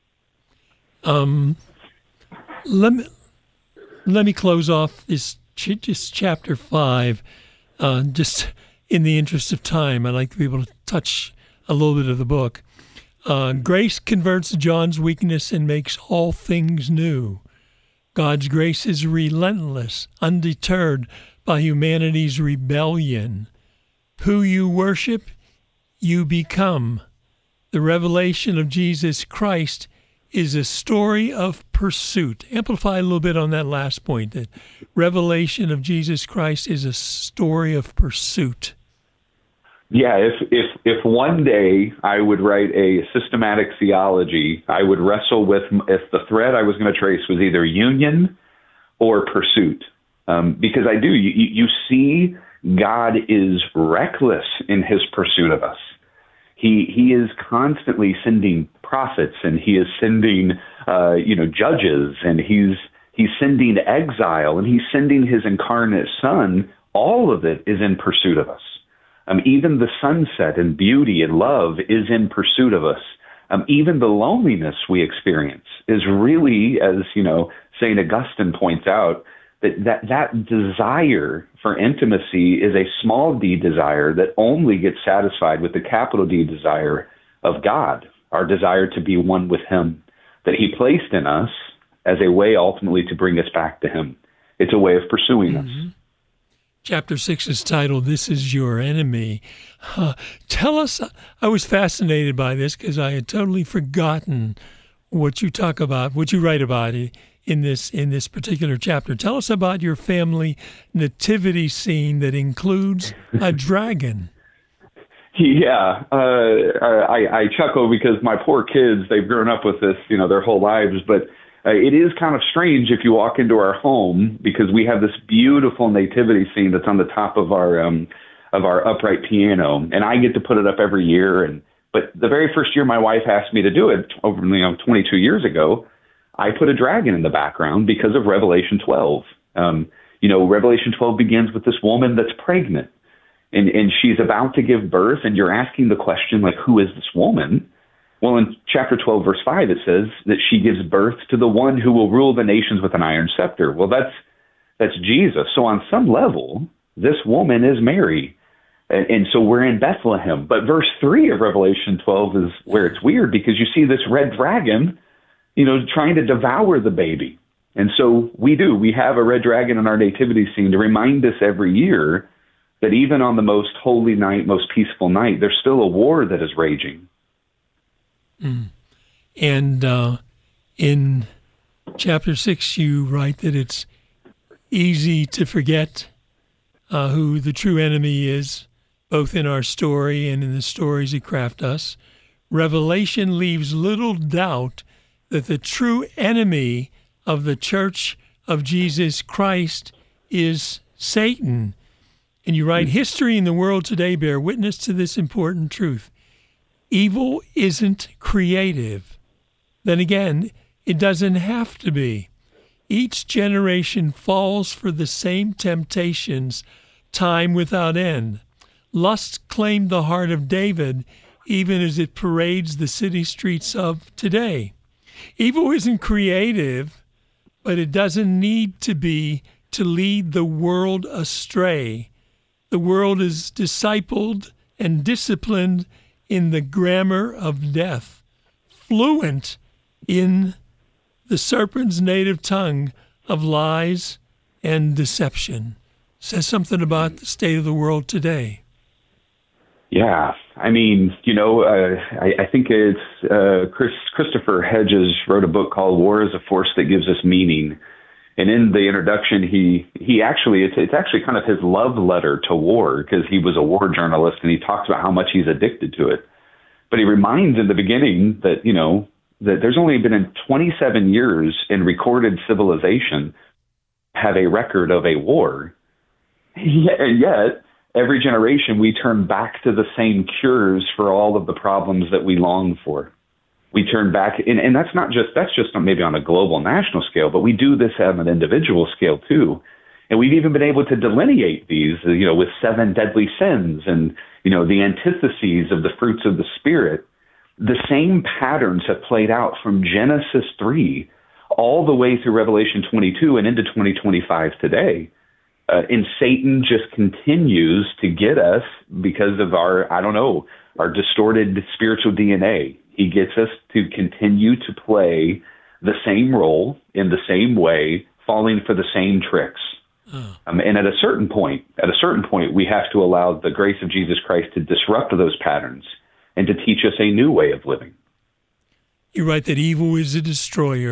Let me close off this chapter 5, just in the interest of time. I'd like to be able to touch a little bit of the book. Grace converts John's weakness and makes all things new. God's grace is relentless, undeterred by humanity's rebellion. Who you worship, you become. The revelation of Jesus Christ is a story of pursuit. Amplify a little bit on that last point, that revelation of Jesus Christ is a story of pursuit. Yeah, if one day I would write a systematic theology, I would wrestle with if the thread I was going to trace was either union or pursuit. Because I do, you see God is reckless in his pursuit of us. He is constantly sending prophets, and he is sending judges, and he's sending exile, and he's sending his incarnate Son. All of it is in pursuit of us. Even the sunset and beauty and love is in pursuit of us. Even the loneliness we experience is really, as St. Augustine points out, that desire for intimacy is a small d desire that only gets satisfied with the capital D desire of God, our desire to be one with him, that he placed in us as a way ultimately to bring us back to him. It's a way of pursuing us. Chapter 6 is titled, This Is Your Enemy. Tell us, I was fascinated by this because I had totally forgotten what you talk about, what you write about in this particular chapter. Tell us about your family nativity scene that includes a dragon. Yeah, I chuckle because my poor kids, they've grown up with this, their whole lives, but it is kind of strange if you walk into our home because we have this beautiful nativity scene that's on the top of our upright piano, and I get to put it up every year. But the very first year my wife asked me to do it, over 22 years ago, I put a dragon in the background because of Revelation 12. Revelation 12 begins with this woman that's pregnant, and she's about to give birth, and you're asking the question, like, who is this woman? Well, in chapter 12, verse 5, it says that she gives birth to the one who will rule the nations with an iron scepter. Well, that's Jesus. So on some level, this woman is Mary. And so we're in Bethlehem. But verse 3 of Revelation 12 is where it's weird because you see this red dragon, trying to devour the baby. And so we have a red dragon in our nativity scene to remind us every year that even on the most holy night, most peaceful night, there's still a war that is raging. And in chapter 6, you write that it's easy to forget who the true enemy is, both in our story and in the stories that craft us. Revelation leaves little doubt that the true enemy of the Church of Jesus Christ is Satan. And you write, history and the world today bear witness to this important truth. Evil isn't creative. Then again, it doesn't have to be. Each generation falls for the same temptations, time without end. Lust claimed the heart of David, even as it parades the city streets of today. Evil isn't creative, but it doesn't need to be to lead the world astray. The world is discipled and disciplined in the grammar of death, fluent in the serpent's native tongue of lies and deception. Says something about the state of the world today. Yeah, I mean, I think it's Christopher Hedges wrote a book called War is a Force That Gives Us Meaning. And in the introduction, he actually, it's actually kind of his love letter to war because he was a war journalist and he talks about how much he's addicted to it. But he reminds in the beginning that, that there's only been in 27 years in recorded civilization have a record of a war. And yet, every generation we turn back to the same cures for all of the problems that we long for. We turn back, and that's just maybe on a global national scale, but we do this on an individual scale too. And we've even been able to delineate these, with 7 deadly sins and, the antitheses of the fruits of the Spirit. The same patterns have played out from Genesis 3 all the way through Revelation 22 and into 2025 today. And Satan just continues to get us because of our distorted spiritual DNA. He gets us to continue to play the same role in the same way, falling for the same tricks. And at a certain point, we have to allow the grace of Jesus Christ to disrupt those patterns and to teach us a new way of living. You write that evil is a destroyer,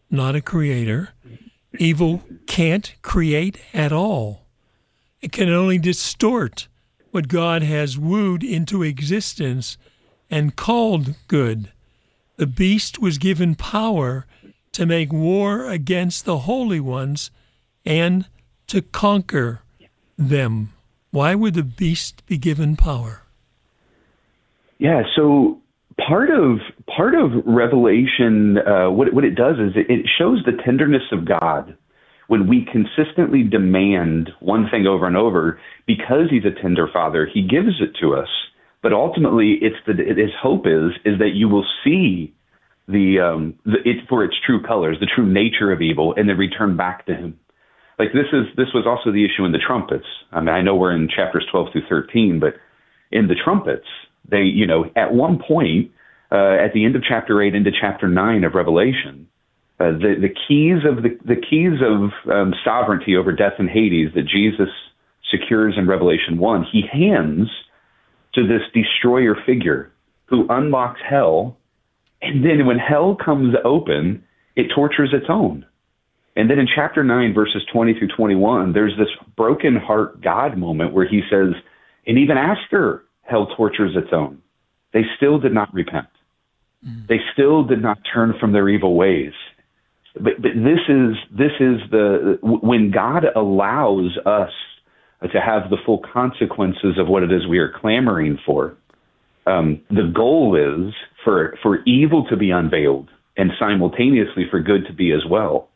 not a creator. Evil can't create at all. It can only distort what God has wooed into existence and called good. The beast was given power to make war against the holy ones and to conquer them. Why would the beast be given power? Yeah, so part of Revelation, what it does is it shows the tenderness of God. When we consistently demand one thing over and over, because he's a tender father, he gives it to us. But ultimately, his hope is that you will see it for its true colors, the true nature of evil, and then return back to him. Like this was also the issue in the trumpets. I mean, I know we're in chapters 12 through 13, but in the trumpets, they, at one point, at the end of chapter 8 into chapter 9 of Revelation, the keys of sovereignty over death and Hades that Jesus secures in Revelation 1, he hands to this destroyer figure who unlocks hell, and then when hell comes open, it tortures its own. And then in chapter 9, verses 20 through 21, there's this broken heart God moment where he says, and even after hell tortures its own, they still did not repent. They still did not turn from their evil ways. But this is when God allows us to have the full consequences of what it is we are clamoring for. The goal is for evil to be unveiled and simultaneously for good to be as well.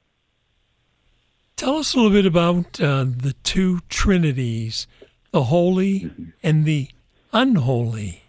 Tell us a little bit about the two trinities, the holy and the unholy.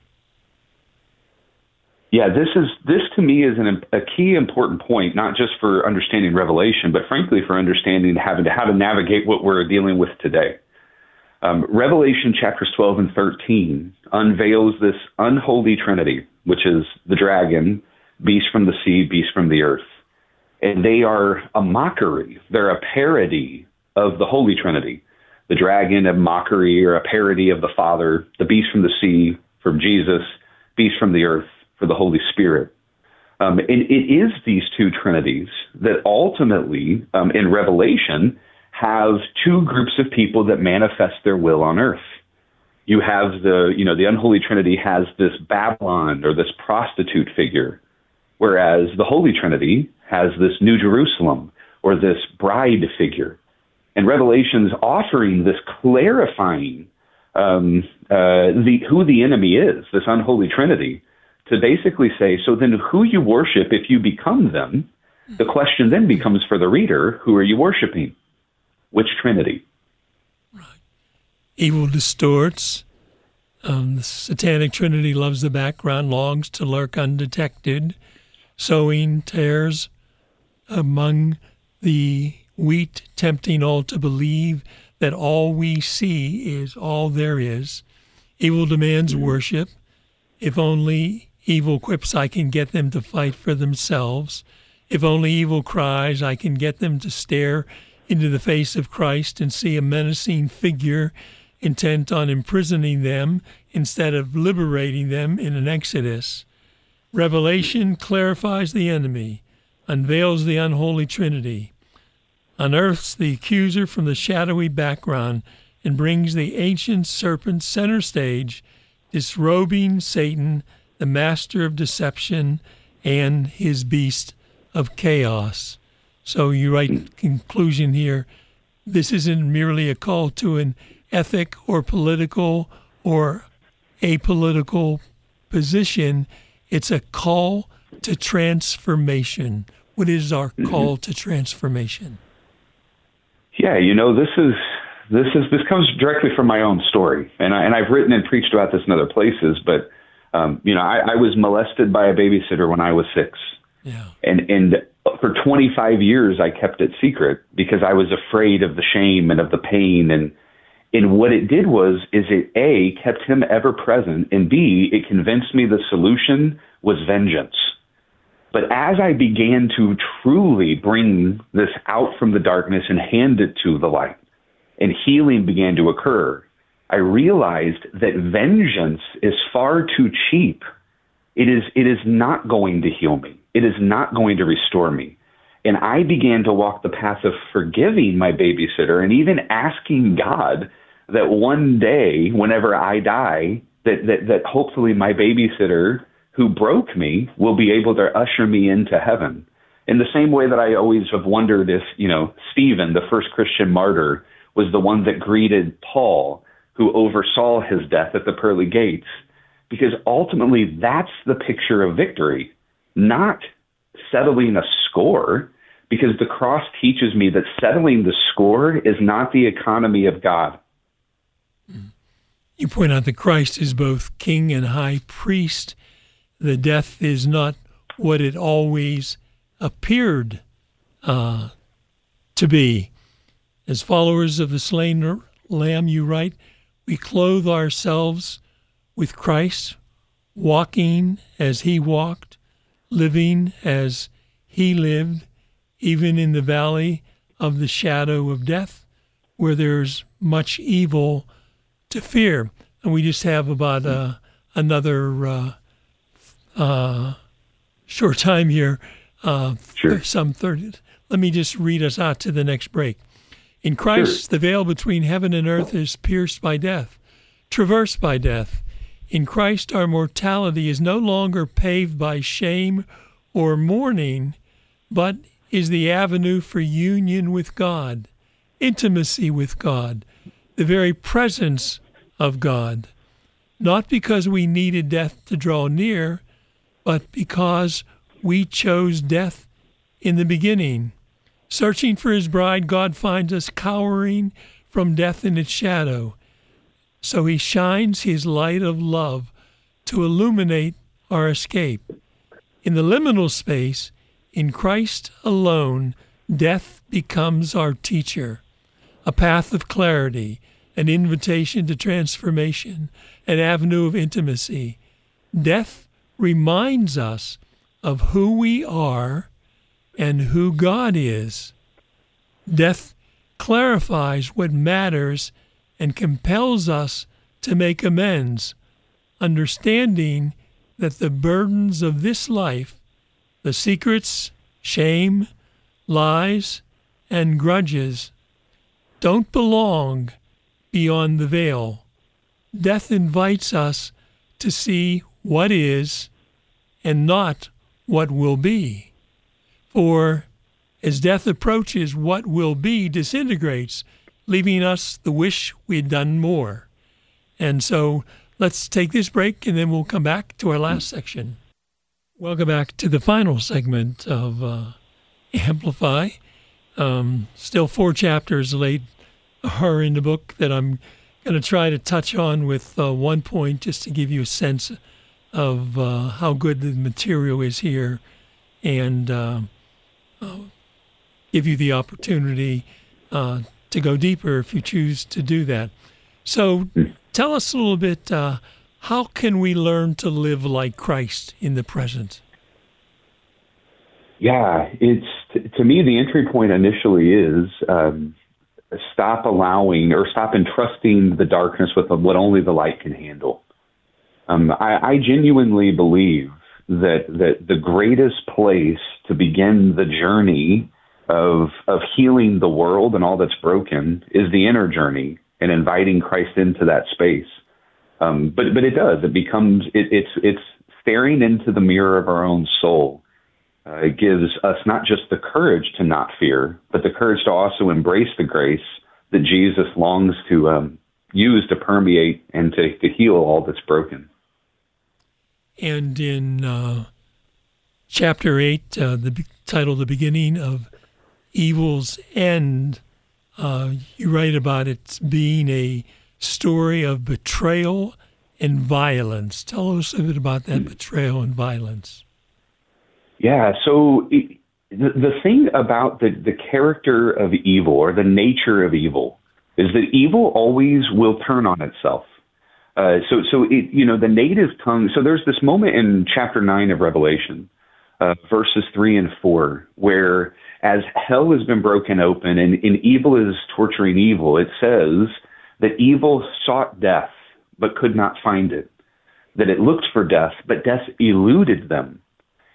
Yeah, this to me is a key important point, not just for understanding Revelation, but frankly for understanding how to navigate what we're dealing with today. Revelation chapters 12 and 13 unveils this unholy trinity, which is the dragon, beast from the sea, beast from the earth. And they are a mockery. They're a parody of the Holy Trinity. The dragon, a mockery or a parody of the Father, the beast from the sea, from Jesus, beast from the earth, for the Holy Spirit. And it is these two trinities that ultimately, in Revelation, have two groups of people that manifest their will on earth. You have the unholy trinity has this Babylon or this prostitute figure, whereas the Holy Trinity has this New Jerusalem or this bride figure. And Revelation's offering this clarifying who the enemy is, this unholy trinity, to basically say, so then who you worship if you become them, the question then becomes for the reader, who are you worshiping? Which trinity? Right. Evil distorts. The satanic trinity loves the background, longs to lurk undetected, sowing tares among the wheat, tempting all to believe that all we see is all there is. Evil demands worship. If only evil quips, I can get them to fight for themselves. If only evil cries, I can get them to stare into the face of Christ and see a menacing figure intent on imprisoning them instead of liberating them in an exodus. Revelation clarifies the enemy, unveils the unholy trinity, unearths the accuser from the shadowy background, and brings the ancient serpent center stage, disrobing Satan, the master of deception, and his beast of chaos. So you write conclusion here, this isn't merely a call to an ethic or political or apolitical position, it's a call to transformation. What is our call to transformation? Yeah, this comes directly from my own story, and I've written and preached about this in other places. But I was molested by a babysitter when I was 6, and for 25 years I kept it secret because I was afraid of the shame and of the pain. And what it did was it A, kept him ever present, and B, it convinced me the solution was vengeance. But as I began to truly bring this out from the darkness and hand it to the light, and healing began to occur, I realized that vengeance is far too cheap. It is not going to heal me. It is not going to restore me. And I began to walk the path of forgiving my babysitter and even asking God that one day, whenever I die, that hopefully my babysitter who broke me will be able to usher me into heaven. In the same way that I always have wondered if, Stephen, the first Christian martyr, was the one that greeted Paul, who oversaw his death at the pearly gates. Because ultimately, that's the picture of victory, not settling a score, because the cross teaches me that settling the score is not the economy of God. You point out that Christ is both king and high priest. The death is not what it always appeared to be. As followers of the slain Lamb, you write, we clothe ourselves with Christ, walking as he walked, living as he lived, even in the valley of the shadow of death, where there's much evil to fear. And we just have about another short time here, Sure. some 30. Let me just read us out to the next break. In Christ, Sure. the veil between heaven and earth is pierced by death, traversed by death. In Christ, our mortality is no longer paved by shame or mourning, but is the avenue for union with God, intimacy with God, the very presence of God, not because we needed death to draw near, but because we chose death in the beginning. Searching for his bride, God finds us cowering from death in its shadow. So he shines his light of love to illuminate our escape. In the liminal space, in Christ alone, death becomes our teacher, a path of clarity, an invitation to transformation, an avenue of intimacy. Death reminds us of who we are and who God is. Death clarifies what matters and compels us to make amends, understanding that the burdens of this life, the secrets, shame, lies, and grudges, don't belong beyond the veil. Death invites us to see what is and not what will be. For as death approaches, what will be disintegrates, leaving us the wish we had done more. And so let's take this break, and then we'll come back to our last section. Welcome back to the final segment of Amplify. Still 4 chapters late are in the book that I'm going to try to touch on with one point, just to give you a sense of how good the material is here, and give you the opportunity to go deeper if you choose to do that. So tell us a little bit, how can we learn to live like Christ in the present? Yeah, it's to me, the entry point initially is stop entrusting the darkness with what only the light can handle. I genuinely believe that the greatest place to begin the journey of healing the world and all that's broken is the inner journey, and inviting Christ into that space. But it does. It becomes it's staring into the mirror of our own soul. It gives us not just the courage to not fear, but the courage to also embrace the grace that Jesus longs to use to permeate and to heal all that's broken. And in chapter 8, the title, The Beginning of Evil's End, you write about it being a story of betrayal and violence. Tell us a bit about that betrayal and violence. Yeah, so the thing about the character of evil, or the nature of evil, is that evil always will turn on itself. The native tongue, so there's this moment in chapter 9 of Revelation, verses 3 and 4, where as hell has been broken open and evil is torturing evil, it says that evil sought death but could not find it, that it looked for death, but death eluded them.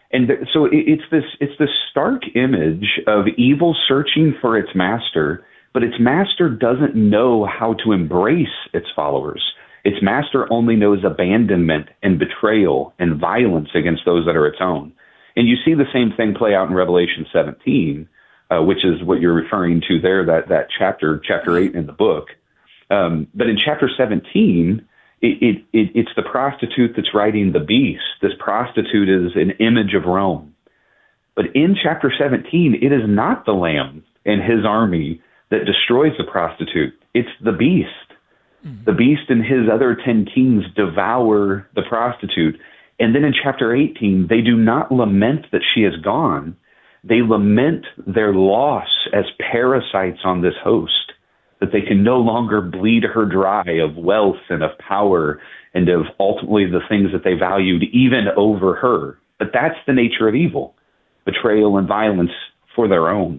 And so it's this stark image of evil searching for its master, but its master doesn't know how to embrace its followers. Its master only knows abandonment and betrayal and violence against those that are its own. And you see the same thing play out in Revelation 17, which is what you're referring to there, that chapter 8 in the book. But in chapter 17, it's the prostitute that's riding the beast. This prostitute is an image of Rome. But in chapter 17, it is not the Lamb and his army that destroys the prostitute. It's the beast. The beast and his other 10 kings devour the prostitute. And then in chapter 18, they do not lament that she is gone. They lament their loss as parasites on this host, that they can no longer bleed her dry of wealth and of power and of ultimately the things that they valued even over her. But that's the nature of evil, betrayal and violence for their own.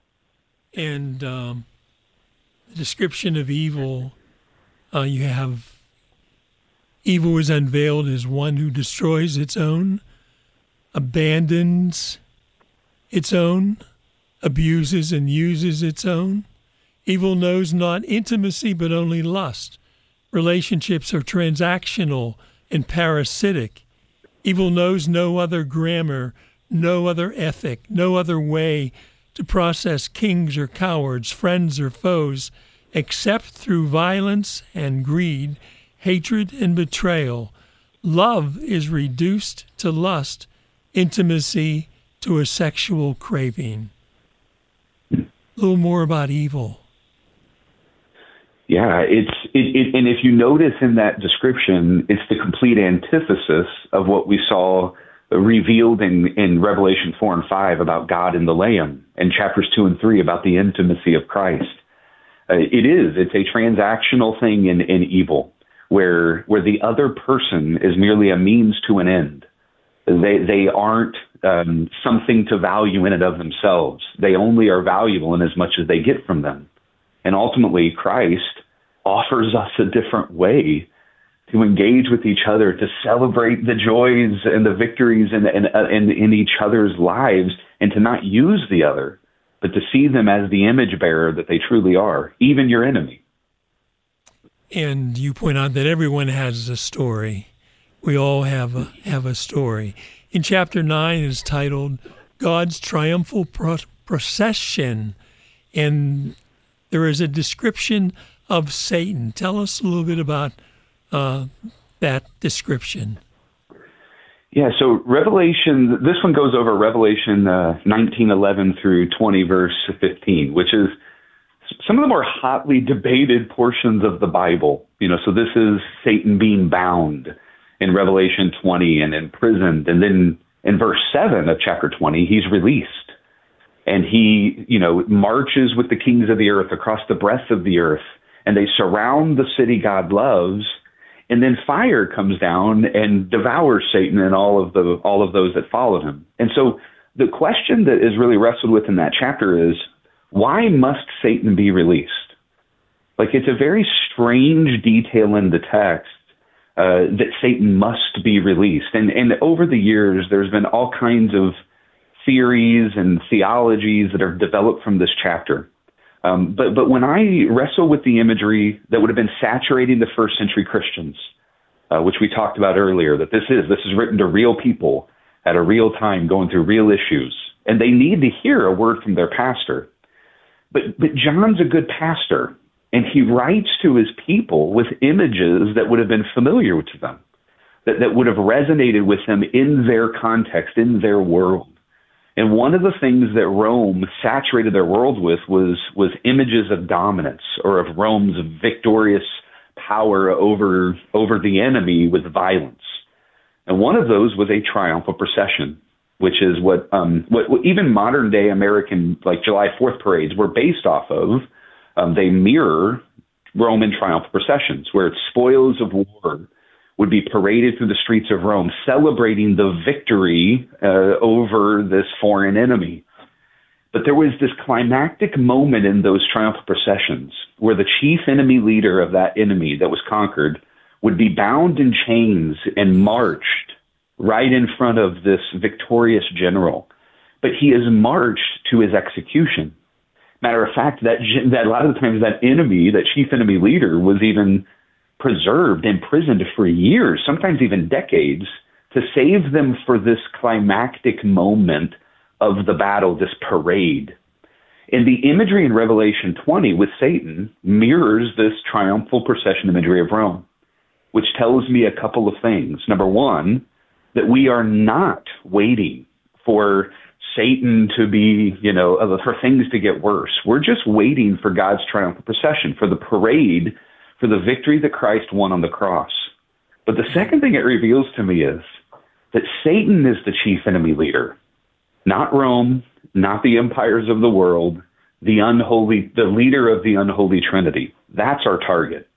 And the description of evil, you have evil is unveiled as one who destroys its own, abandons its own, abuses and uses its own. Evil knows not intimacy, but only lust. Relationships are transactional and parasitic. Evil knows no other grammar, no other ethic, no other way to process kings or cowards, friends or foes, except through violence and greed, hatred and betrayal. Love is reduced to lust, intimacy to a sexual craving. A little more about evil. Yeah, and if you notice in that description, it's the complete antithesis of what we saw revealed in Revelation 4 and 5 about God and the Lamb, and chapters 2 and 3 about the intimacy of Christ. It's a transactional thing in evil, where the other person is merely a means to an end. They aren't something to value in and of themselves. They only are valuable in as much as they get from them. And ultimately, Christ offers us a different way to engage with each other, to celebrate the joys and the victories in each other's lives, and to not use the other, but to see them as the image bearer that they truly are, even your enemy. And you point out that everyone has a story. We all have a story. In chapter 9 is titled God's Triumphal Procession, and there is a description of Satan. Tell us a little bit about that description. Yeah, so Revelation, this one goes over Revelation 19:11 through 20, verse 15, which is some of the more hotly debated portions of the Bible. So this is Satan being bound in Revelation 20 and imprisoned. And then in verse 7 of chapter 20, he's released. And he, marches with the kings of the earth across the breadth of the earth, and they surround the city God loves. And then fire comes down and devours Satan and all of those that follow him. And so the question that is really wrestled with in that chapter is, why must Satan be released? Like, it's a very strange detail in the text that Satan must be released. And over the years, there's been all kinds of theories and theologies that are developed from this chapter. But when I wrestle with the imagery that would have been saturating the first century Christians, which we talked about earlier, that this is written to real people at a real time going through real issues, and they need to hear a word from their pastor. But John's a good pastor, and he writes to his people with images that would have been familiar to them, that would have resonated with them in their context, in their world. And one of the things that Rome saturated their world with was images of dominance, or of Rome's victorious power over the enemy with violence. And one of those was a triumphal procession, which is what even modern day American, like July 4th parades, were based off of. They mirror Roman triumphal processions, where spoils of war would be paraded through the streets of Rome, celebrating the victory over this foreign enemy. But there was this climactic moment in those triumphal processions where the chief enemy leader of that enemy that was conquered would be bound in chains and marched right in front of this victorious general. But he is marched to his execution. Matter of fact, that a lot of the times that enemy, that chief enemy leader, was even preserved, imprisoned for years, sometimes even decades, to save them for this climactic moment of the battle, this parade. And the imagery in Revelation 20 with Satan mirrors this triumphal procession imagery of Rome, which tells me a couple of things. Number one, that we are not waiting for Satan to be, for things to get worse. We're just waiting for God's triumphal procession, for the parade, for the victory that Christ won on the cross. But the second thing it reveals to me is that Satan is the chief enemy leader, not Rome, not the empires of the world, the leader of the unholy Trinity. That's our target.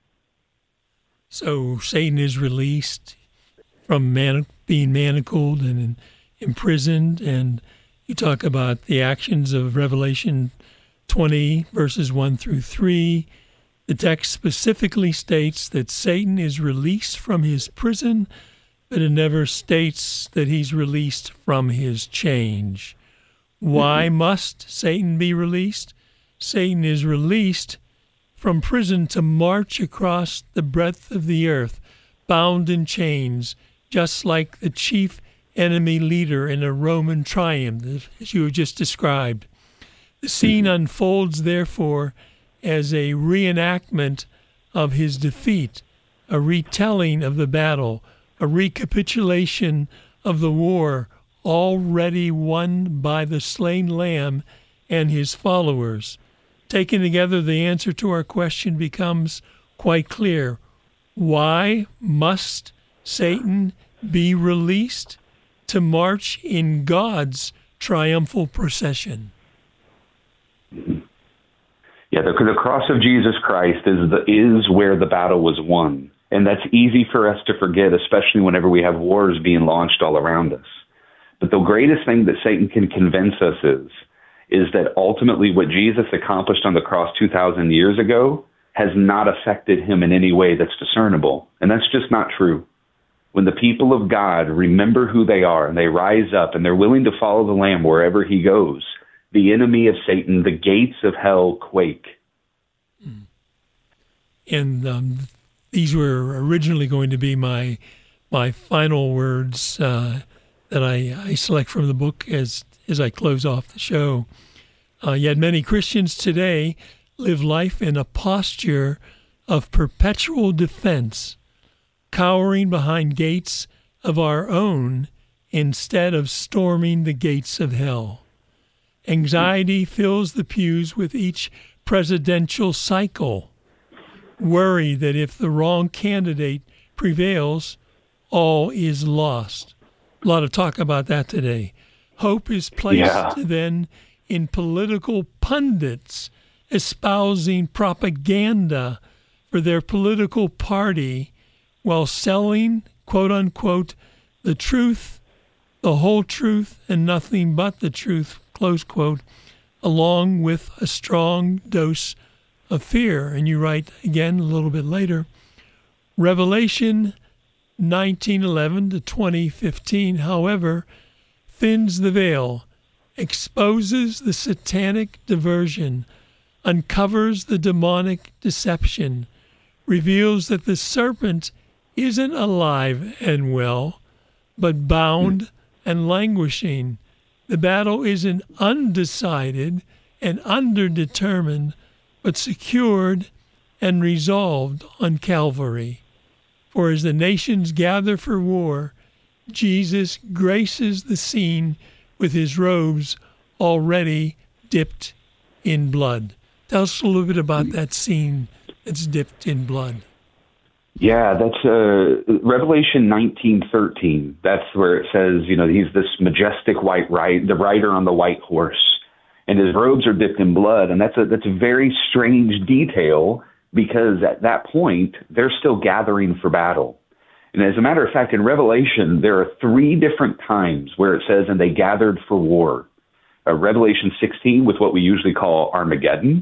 So Satan is released from being manacled and imprisoned, and you talk about the actions of Revelation 20, verses 1 through 3. The text specifically states that Satan is released from his prison, but it never states that he's released from his change. Why must Satan be released? Satan is released from prison to march across the breadth of the earth, bound in chains, just like the chief enemy leader in a Roman triumph, as you just described. The scene unfolds, therefore, as a reenactment of his defeat, a retelling of the battle, a recapitulation of the war already won by the slain Lamb and his followers. Taken together, the answer to our question becomes quite clear. Why must Satan be released? To march in God's triumphal procession. Yeah, the cross of Jesus Christ is where the battle was won. And that's easy for us to forget, especially whenever we have wars being launched all around us. But the greatest thing that Satan can convince us is that ultimately what Jesus accomplished on the cross 2,000 years ago has not affected him in any way that's discernible. And that's just not true. When the people of God remember who they are and they rise up and they're willing to follow the Lamb wherever he goes, the enemy of Satan, the gates of hell, quake. And these were originally going to be my final words that I select from the book as I close off the show. Yet many Christians today live life in a posture of perpetual defense, cowering behind gates of our own instead of storming the gates of hell. Anxiety fills the pews with each presidential cycle. Worry that if the wrong candidate prevails, all is lost. A lot of talk about that today. Hope is placed then in political pundits espousing propaganda for their political party while selling, quote unquote, the truth, the whole truth, and nothing but the truth, close quote, along with a strong dose of fear. And you write again a little bit later, Revelation 19:11 to 20:15, however, thins the veil, exposes the satanic diversion, uncovers the demonic deception, reveals that the serpent isn't alive and well, but bound and languishing. The battle isn't undecided and underdetermined, but secured and resolved on Calvary. For as the nations gather for war, Jesus graces the scene with his robes already dipped in blood. Tell us a little bit about that scene that's dipped in blood. Yeah, that's Revelation 19:13. That's where it says, he's this majestic the rider on the white horse, and his robes are dipped in blood. And that's a very strange detail, because at that point, they're still gathering for battle. And as a matter of fact, in Revelation, there are 3 different times where it says, and they gathered for war. Revelation 16 with what we usually call Armageddon.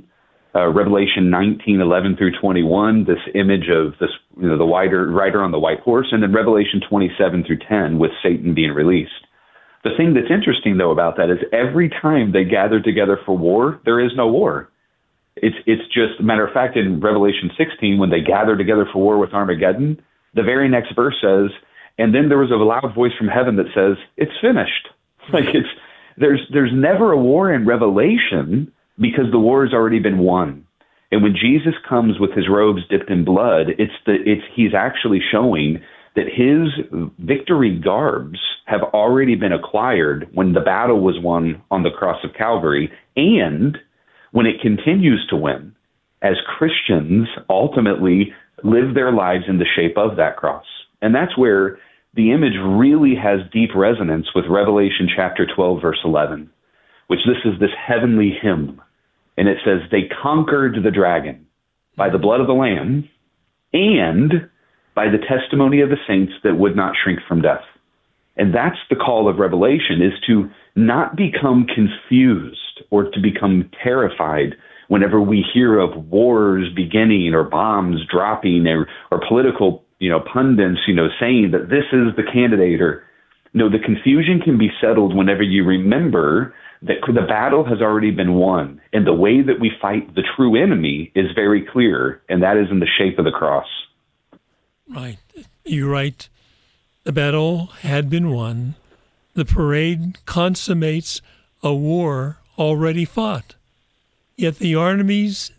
Revelation 19:11 through 21, this image of this, the rider on the white horse, and then Revelation 27 through 10 with Satan being released. The thing that's interesting, though, about that is every time they gather together for war, there is no war. It's just a matter of fact, in Revelation 16, when they gather together for war with Armageddon, the very next verse says, and then there was a loud voice from heaven that says, it's finished. There's never a war in Revelation because the war has already been won. And when Jesus comes with his robes dipped in blood, he's actually showing that his victory garbs have already been acquired when the battle was won on the cross of Calvary, and when it continues to win, as Christians ultimately live their lives in the shape of that cross. And that's where the image really has deep resonance with Revelation chapter 12, verse 11, which this is this heavenly hymn. And it says, they conquered the dragon by the blood of the Lamb and by the testimony of the saints that would not shrink from death. And that's the call of Revelation, is to not become confused or to become terrified whenever we hear of wars beginning or bombs dropping or political pundits saying that this is the candidate. Or no, the confusion can be settled whenever you remember that the battle has already been won, and the way that we fight the true enemy is very clear, and that is in the shape of the cross. Right. You're right. The battle had been won. The parade consummates a war already fought. Yet the armies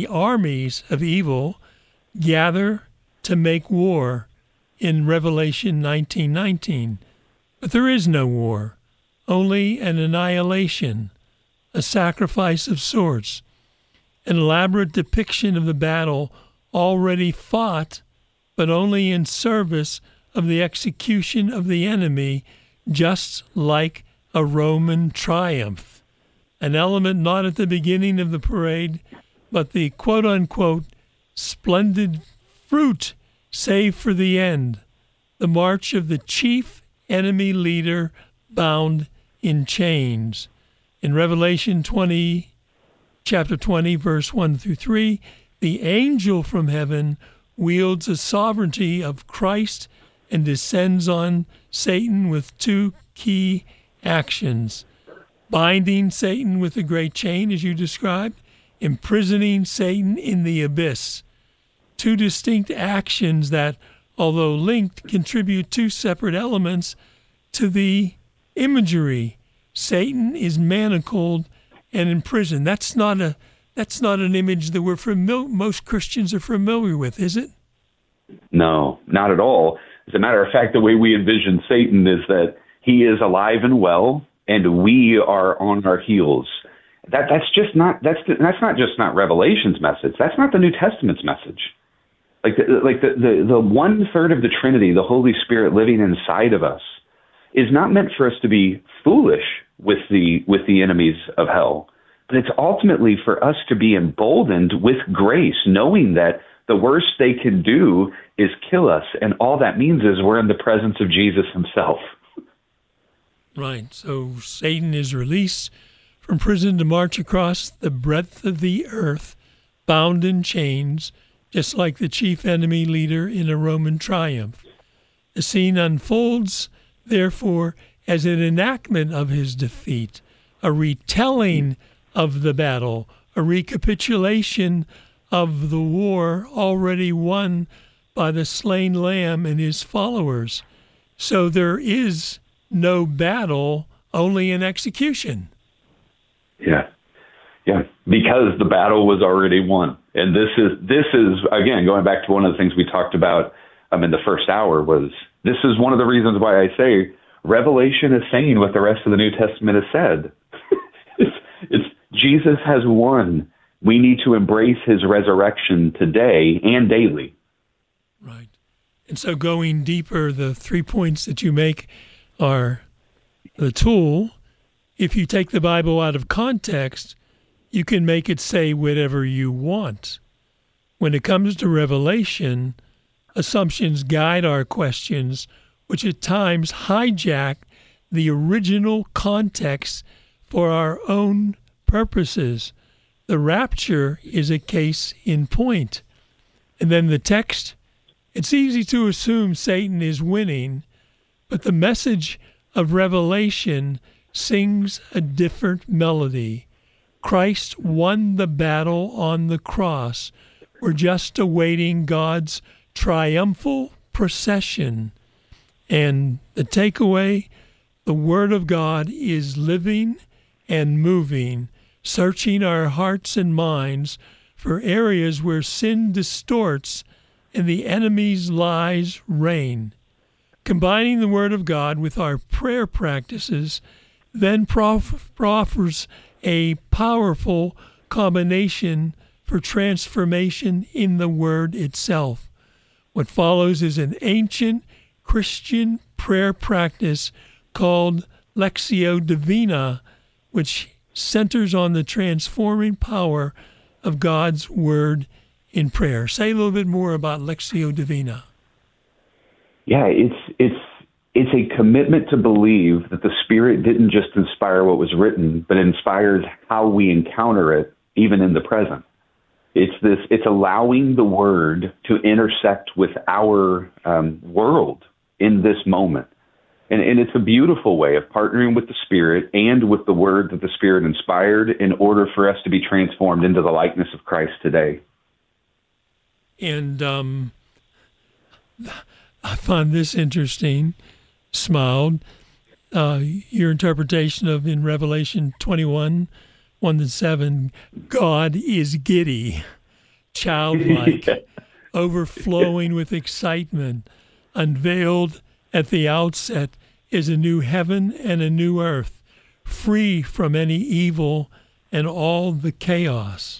of evil gather to make war in Revelation 19:19. But there is no war, only an annihilation, a sacrifice of sorts, an elaborate depiction of the battle already fought, but only in service of the execution of the enemy, just like a Roman triumph. An element not at the beginning of the parade, but the quote-unquote splendid fruit saved for the end, the march of the chief enemy leader bound in chains. In Revelation 20, chapter 20, verse 1 through 3, the angel from heaven wields the sovereignty of Christ and descends on Satan with two key actions: binding Satan with a great chain, as you described, imprisoning Satan in the abyss. Two distinct actions that, although linked, contribute two separate elements to the imagery. Satan is manacled and imprisoned. That's not an image that most Christians are familiar with, is it? No, not at all. As a matter of fact, the way we envision Satan is that he is alive and well, and we are on our heels. That's not just Revelation's message. That's not the New Testament's message. Like the 1/3 of the Trinity, the Holy Spirit living inside of us, is not meant for us to be foolish with the enemies of hell, but it's ultimately for us to be emboldened with grace, knowing that the worst they can do is kill us, and all that means is we're in the presence of Jesus himself. Right. So Satan is released from prison to march across the breadth of the earth, bound in chains, just like the chief enemy leader in a Roman triumph. The scene unfolds, therefore, as an enactment of his defeat, a retelling of the battle, a recapitulation of the war already won by the slain Lamb and his followers. So there is no battle, only an execution. Yeah, because the battle was already won. And this is again, going back to one of the things we talked about in the first hour, was this is one of the reasons why I say Revelation is saying what the rest of the New Testament has said. it's Jesus has won. We need to embrace his resurrection today and daily. Right. And so going deeper, the 3 points that you make are the tool. If you take the Bible out of context, you can make it say whatever you want. When it comes to Revelation, assumptions guide our questions, which at times hijack the original context for our own purposes. The rapture is a case in point. And then the text, it's easy to assume Satan is winning, but the message of Revelation sings a different melody. Christ won the battle on the cross. We're just awaiting God's triumphal procession. And the takeaway, the Word of God is living and moving, searching our hearts and minds for areas where sin distorts and the enemy's lies reign. Combining the Word of God with our prayer practices then offers a powerful combination for transformation in the Word itself. What follows is an ancient Christian prayer practice called Lectio Divina, which centers on the transforming power of God's Word in prayer. Say a little bit more about Lectio Divina. Yeah, it's a commitment to believe that the Spirit didn't just inspire what was written, but inspires how we encounter it, even in the present. It's allowing the Word to intersect with our world in this moment. And it's a beautiful way of partnering with the Spirit and with the Word that the Spirit inspired in order for us to be transformed into the likeness of Christ today. And I found this interesting, smiled. Your interpretation of in Revelation 21, 1-7, God is giddy, childlike, overflowing with excitement. Unveiled at the outset is a new heaven and a new earth, free from any evil and all the chaos.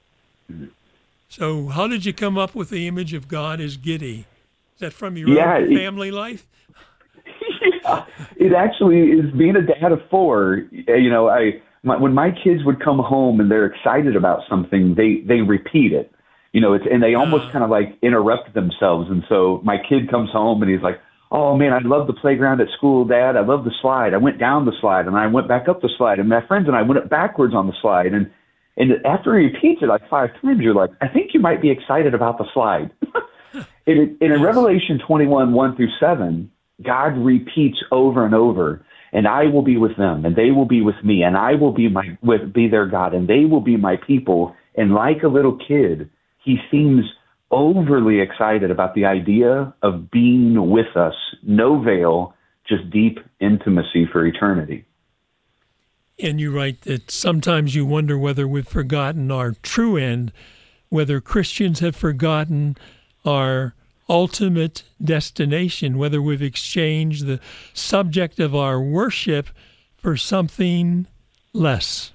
So how did you come up with the image of God as giddy? Is that from your own family life? Yeah, it actually is. Being a dad of 4, when my kids would come home and they're excited about something, they repeat it. And they almost kind of like interrupt themselves. And so my kid comes home and he's like, "Oh man, I love the playground at school, Dad. I love the slide. I went down the slide and I went back up the slide, and my friends and I went up backwards on the slide." And after he repeats it like 5 times, you're like, "I think you might be excited about the slide." And in Revelation 21, 1-7, God repeats over and over, "And I will be with them, and they will be with me, and I will be their God, and they will be my people." And like a little kid, he seems overly excited about the idea of being with us. No veil, just deep intimacy for eternity. And you write that sometimes you wonder whether we've forgotten our true end, whether Christians have forgotten our ultimate destination, whether we've exchanged the subject of our worship for something less.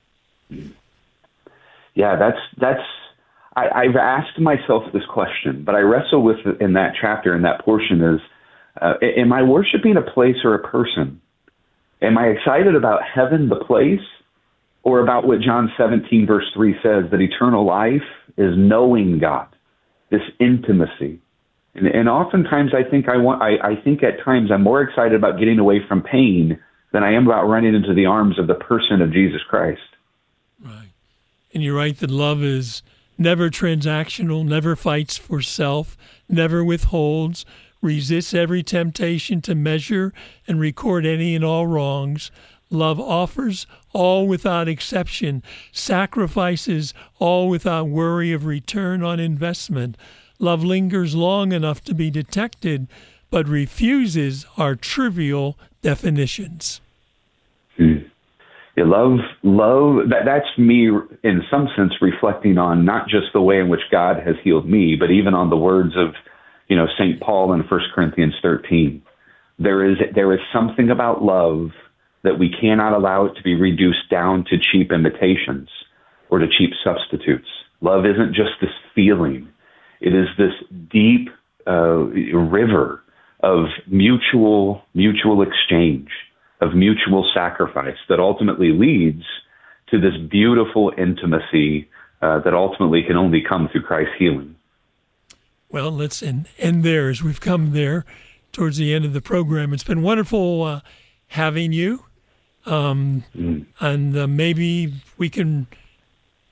Yeah, I've asked myself this question, but I wrestle with it in that chapter, in that portion is, am I worshiping a place or a person? Am I excited about heaven, the place, or about what John 17, verse 3 says, that eternal life is knowing God, this intimacy? And oftentimes I think at times I'm more excited about getting away from pain than I am about running into the arms of the person of Jesus Christ. Right. And you write that love is never transactional, never fights for self, never withholds, resists every temptation to measure and record any and all wrongs. Love offers all without exception, sacrifices all without worry of return on investment. Love lingers long enough to be detected, but refuses our trivial definitions. Yeah, love. That's me, in some sense, reflecting on not just the way in which God has healed me, but even on the words of, St. Paul in 1 Corinthians 13. There is something about love that we cannot allow it to be reduced down to cheap imitations or to cheap substitutes. Love isn't just this feeling. It is this deep river of mutual exchange, of mutual sacrifice that ultimately leads to this beautiful intimacy that ultimately can only come through Christ's healing. Well, let's end there as we've come there towards the end of the program. It's been wonderful having you, and maybe we can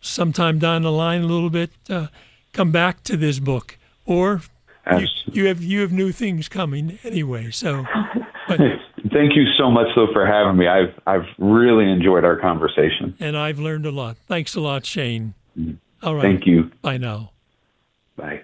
sometime down the line a little bit, come back to this book, or you have new things coming anyway. So, but, thank you so much, though, for having me. I've really enjoyed our conversation, and I've learned a lot. Thanks a lot, Shane. All right. Thank you. Bye now. Bye.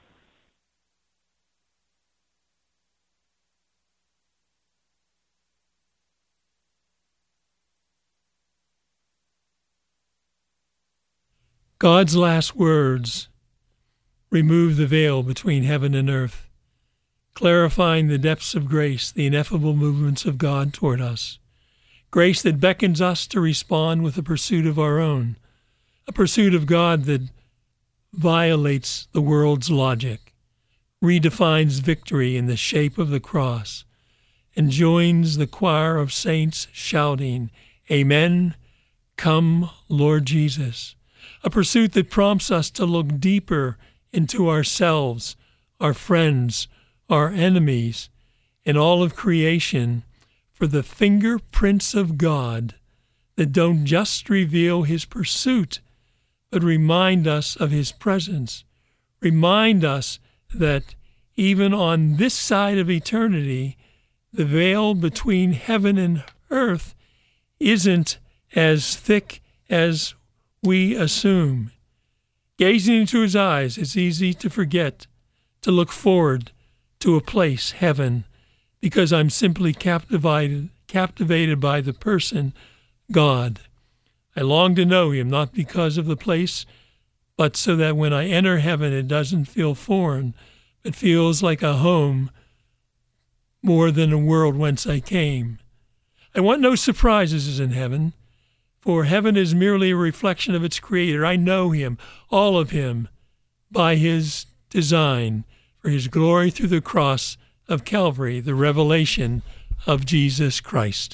God's last words remove the veil between heaven and earth, clarifying the depths of grace, the ineffable movements of God toward us. Grace that beckons us to respond with a pursuit of our own, a pursuit of God that violates the world's logic, redefines victory in the shape of the cross, and joins the choir of saints shouting, Amen, come, Lord Jesus. A pursuit that prompts us to look deeper into ourselves, our friends, our enemies, and all of creation for the fingerprints of God that don't just reveal his pursuit, but remind us of his presence. Remind us that even on this side of eternity, the veil between heaven and earth isn't as thick as we assume. Gazing into his eyes, it's easy to forget to look forward to a place, heaven, because I'm simply captivated by the person, God. I long to know him, not because of the place, but so that when I enter heaven, it doesn't feel foreign, but feels like a home more than a world whence I came. I want no surprises in heaven, for heaven is merely a reflection of its creator. I know him, all of him, by his design, for his glory through the cross of Calvary, the revelation of Jesus Christ.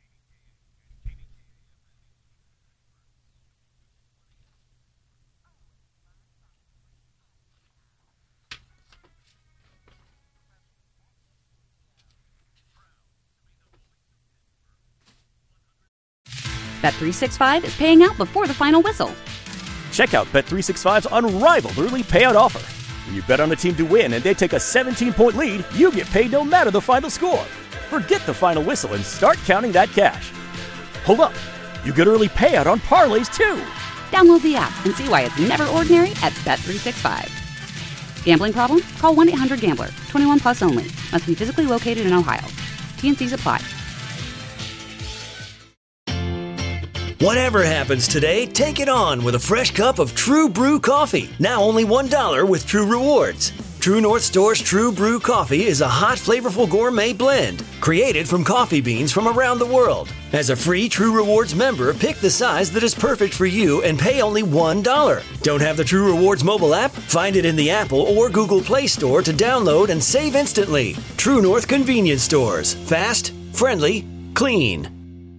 Bet365 is paying out before the final whistle. Check out Bet365's unrivaled early payout offer. When you bet on a team to win and they take a 17-point lead, you get paid no matter the final score. Forget the final whistle and start counting that cash. Hold up. You get early payout on parlays, too. Download the app and see why it's never ordinary at Bet365. Gambling problem? Call 1-800-GAMBLER. 21 plus only. Must be physically located in Ohio. T&Cs apply. Whatever happens today, take it on with a fresh cup of True Brew coffee. Now only $1 with True Rewards. True North Store's True Brew coffee is a hot, flavorful gourmet blend created from coffee beans from around the world. As a free True Rewards member, pick the size that is perfect for you and pay only $1. Don't have the True Rewards mobile app? Find it in the Apple or Google Play Store to download and save instantly. True North Convenience Stores. Fast, friendly, clean.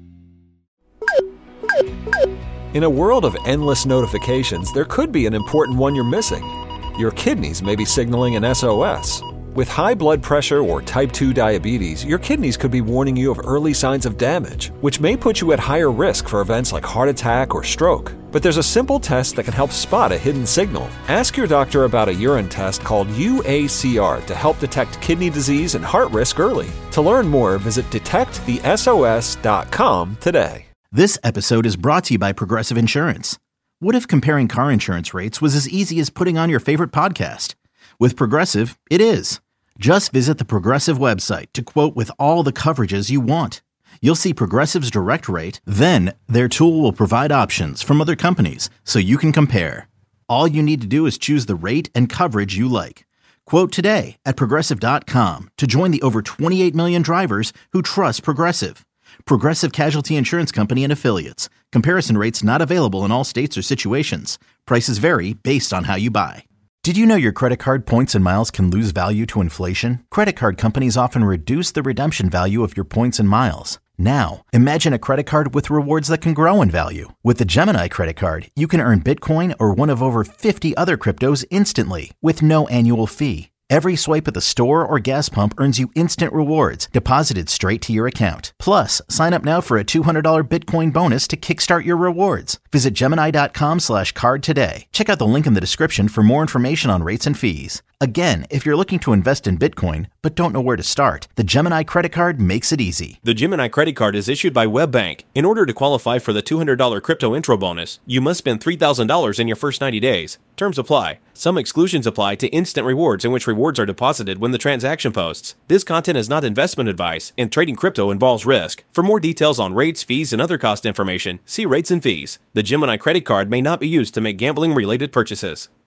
In a world of endless notifications, there could be an important one you're missing. Your kidneys may be signaling an SOS. With high blood pressure or type 2 diabetes, your kidneys could be warning you of early signs of damage, which may put you at higher risk for events like heart attack or stroke. But there's a simple test that can help spot a hidden signal. Ask your doctor about a urine test called UACR to help detect kidney disease and heart risk early. To learn more, visit detectthesos.com today. This episode is brought to you by Progressive Insurance. What if comparing car insurance rates was as easy as putting on your favorite podcast? With Progressive, it is. Just visit the Progressive website to quote with all the coverages you want. You'll see Progressive's direct rate, then their tool will provide options from other companies so you can compare. All you need to do is choose the rate and coverage you like. Quote today at Progressive.com to join the over 28 million drivers who trust Progressive. Progressive Casualty Insurance Company and Affiliates. Comparison rates not available in all states or situations. Prices vary based on how you buy. Did you know your credit card points and miles can lose value to inflation? Credit card companies often reduce the redemption value of your points and miles. Now, imagine a credit card with rewards that can grow in value. With the Gemini credit card, you can earn Bitcoin or one of over 50 other cryptos instantly with no annual fee. Every swipe at the store or gas pump earns you instant rewards deposited straight to your account. Plus, sign up now for a $200 Bitcoin bonus to kickstart your rewards. Visit Gemini.com/card today. Check out the link in the description for more information on rates and fees. Again, if you're looking to invest in Bitcoin but don't know where to start, the Gemini credit card makes it easy. The Gemini credit card is issued by WebBank. In order to qualify for the $200 crypto intro bonus, you must spend $3,000 in your first 90 days. Terms apply. Some exclusions apply to instant rewards, in which rewards are deposited when the transaction posts. This content is not investment advice, and trading crypto involves risk. For more details on rates, fees, and other cost information, see rates and fees. The Gemini credit card may not be used to make gambling-related purchases.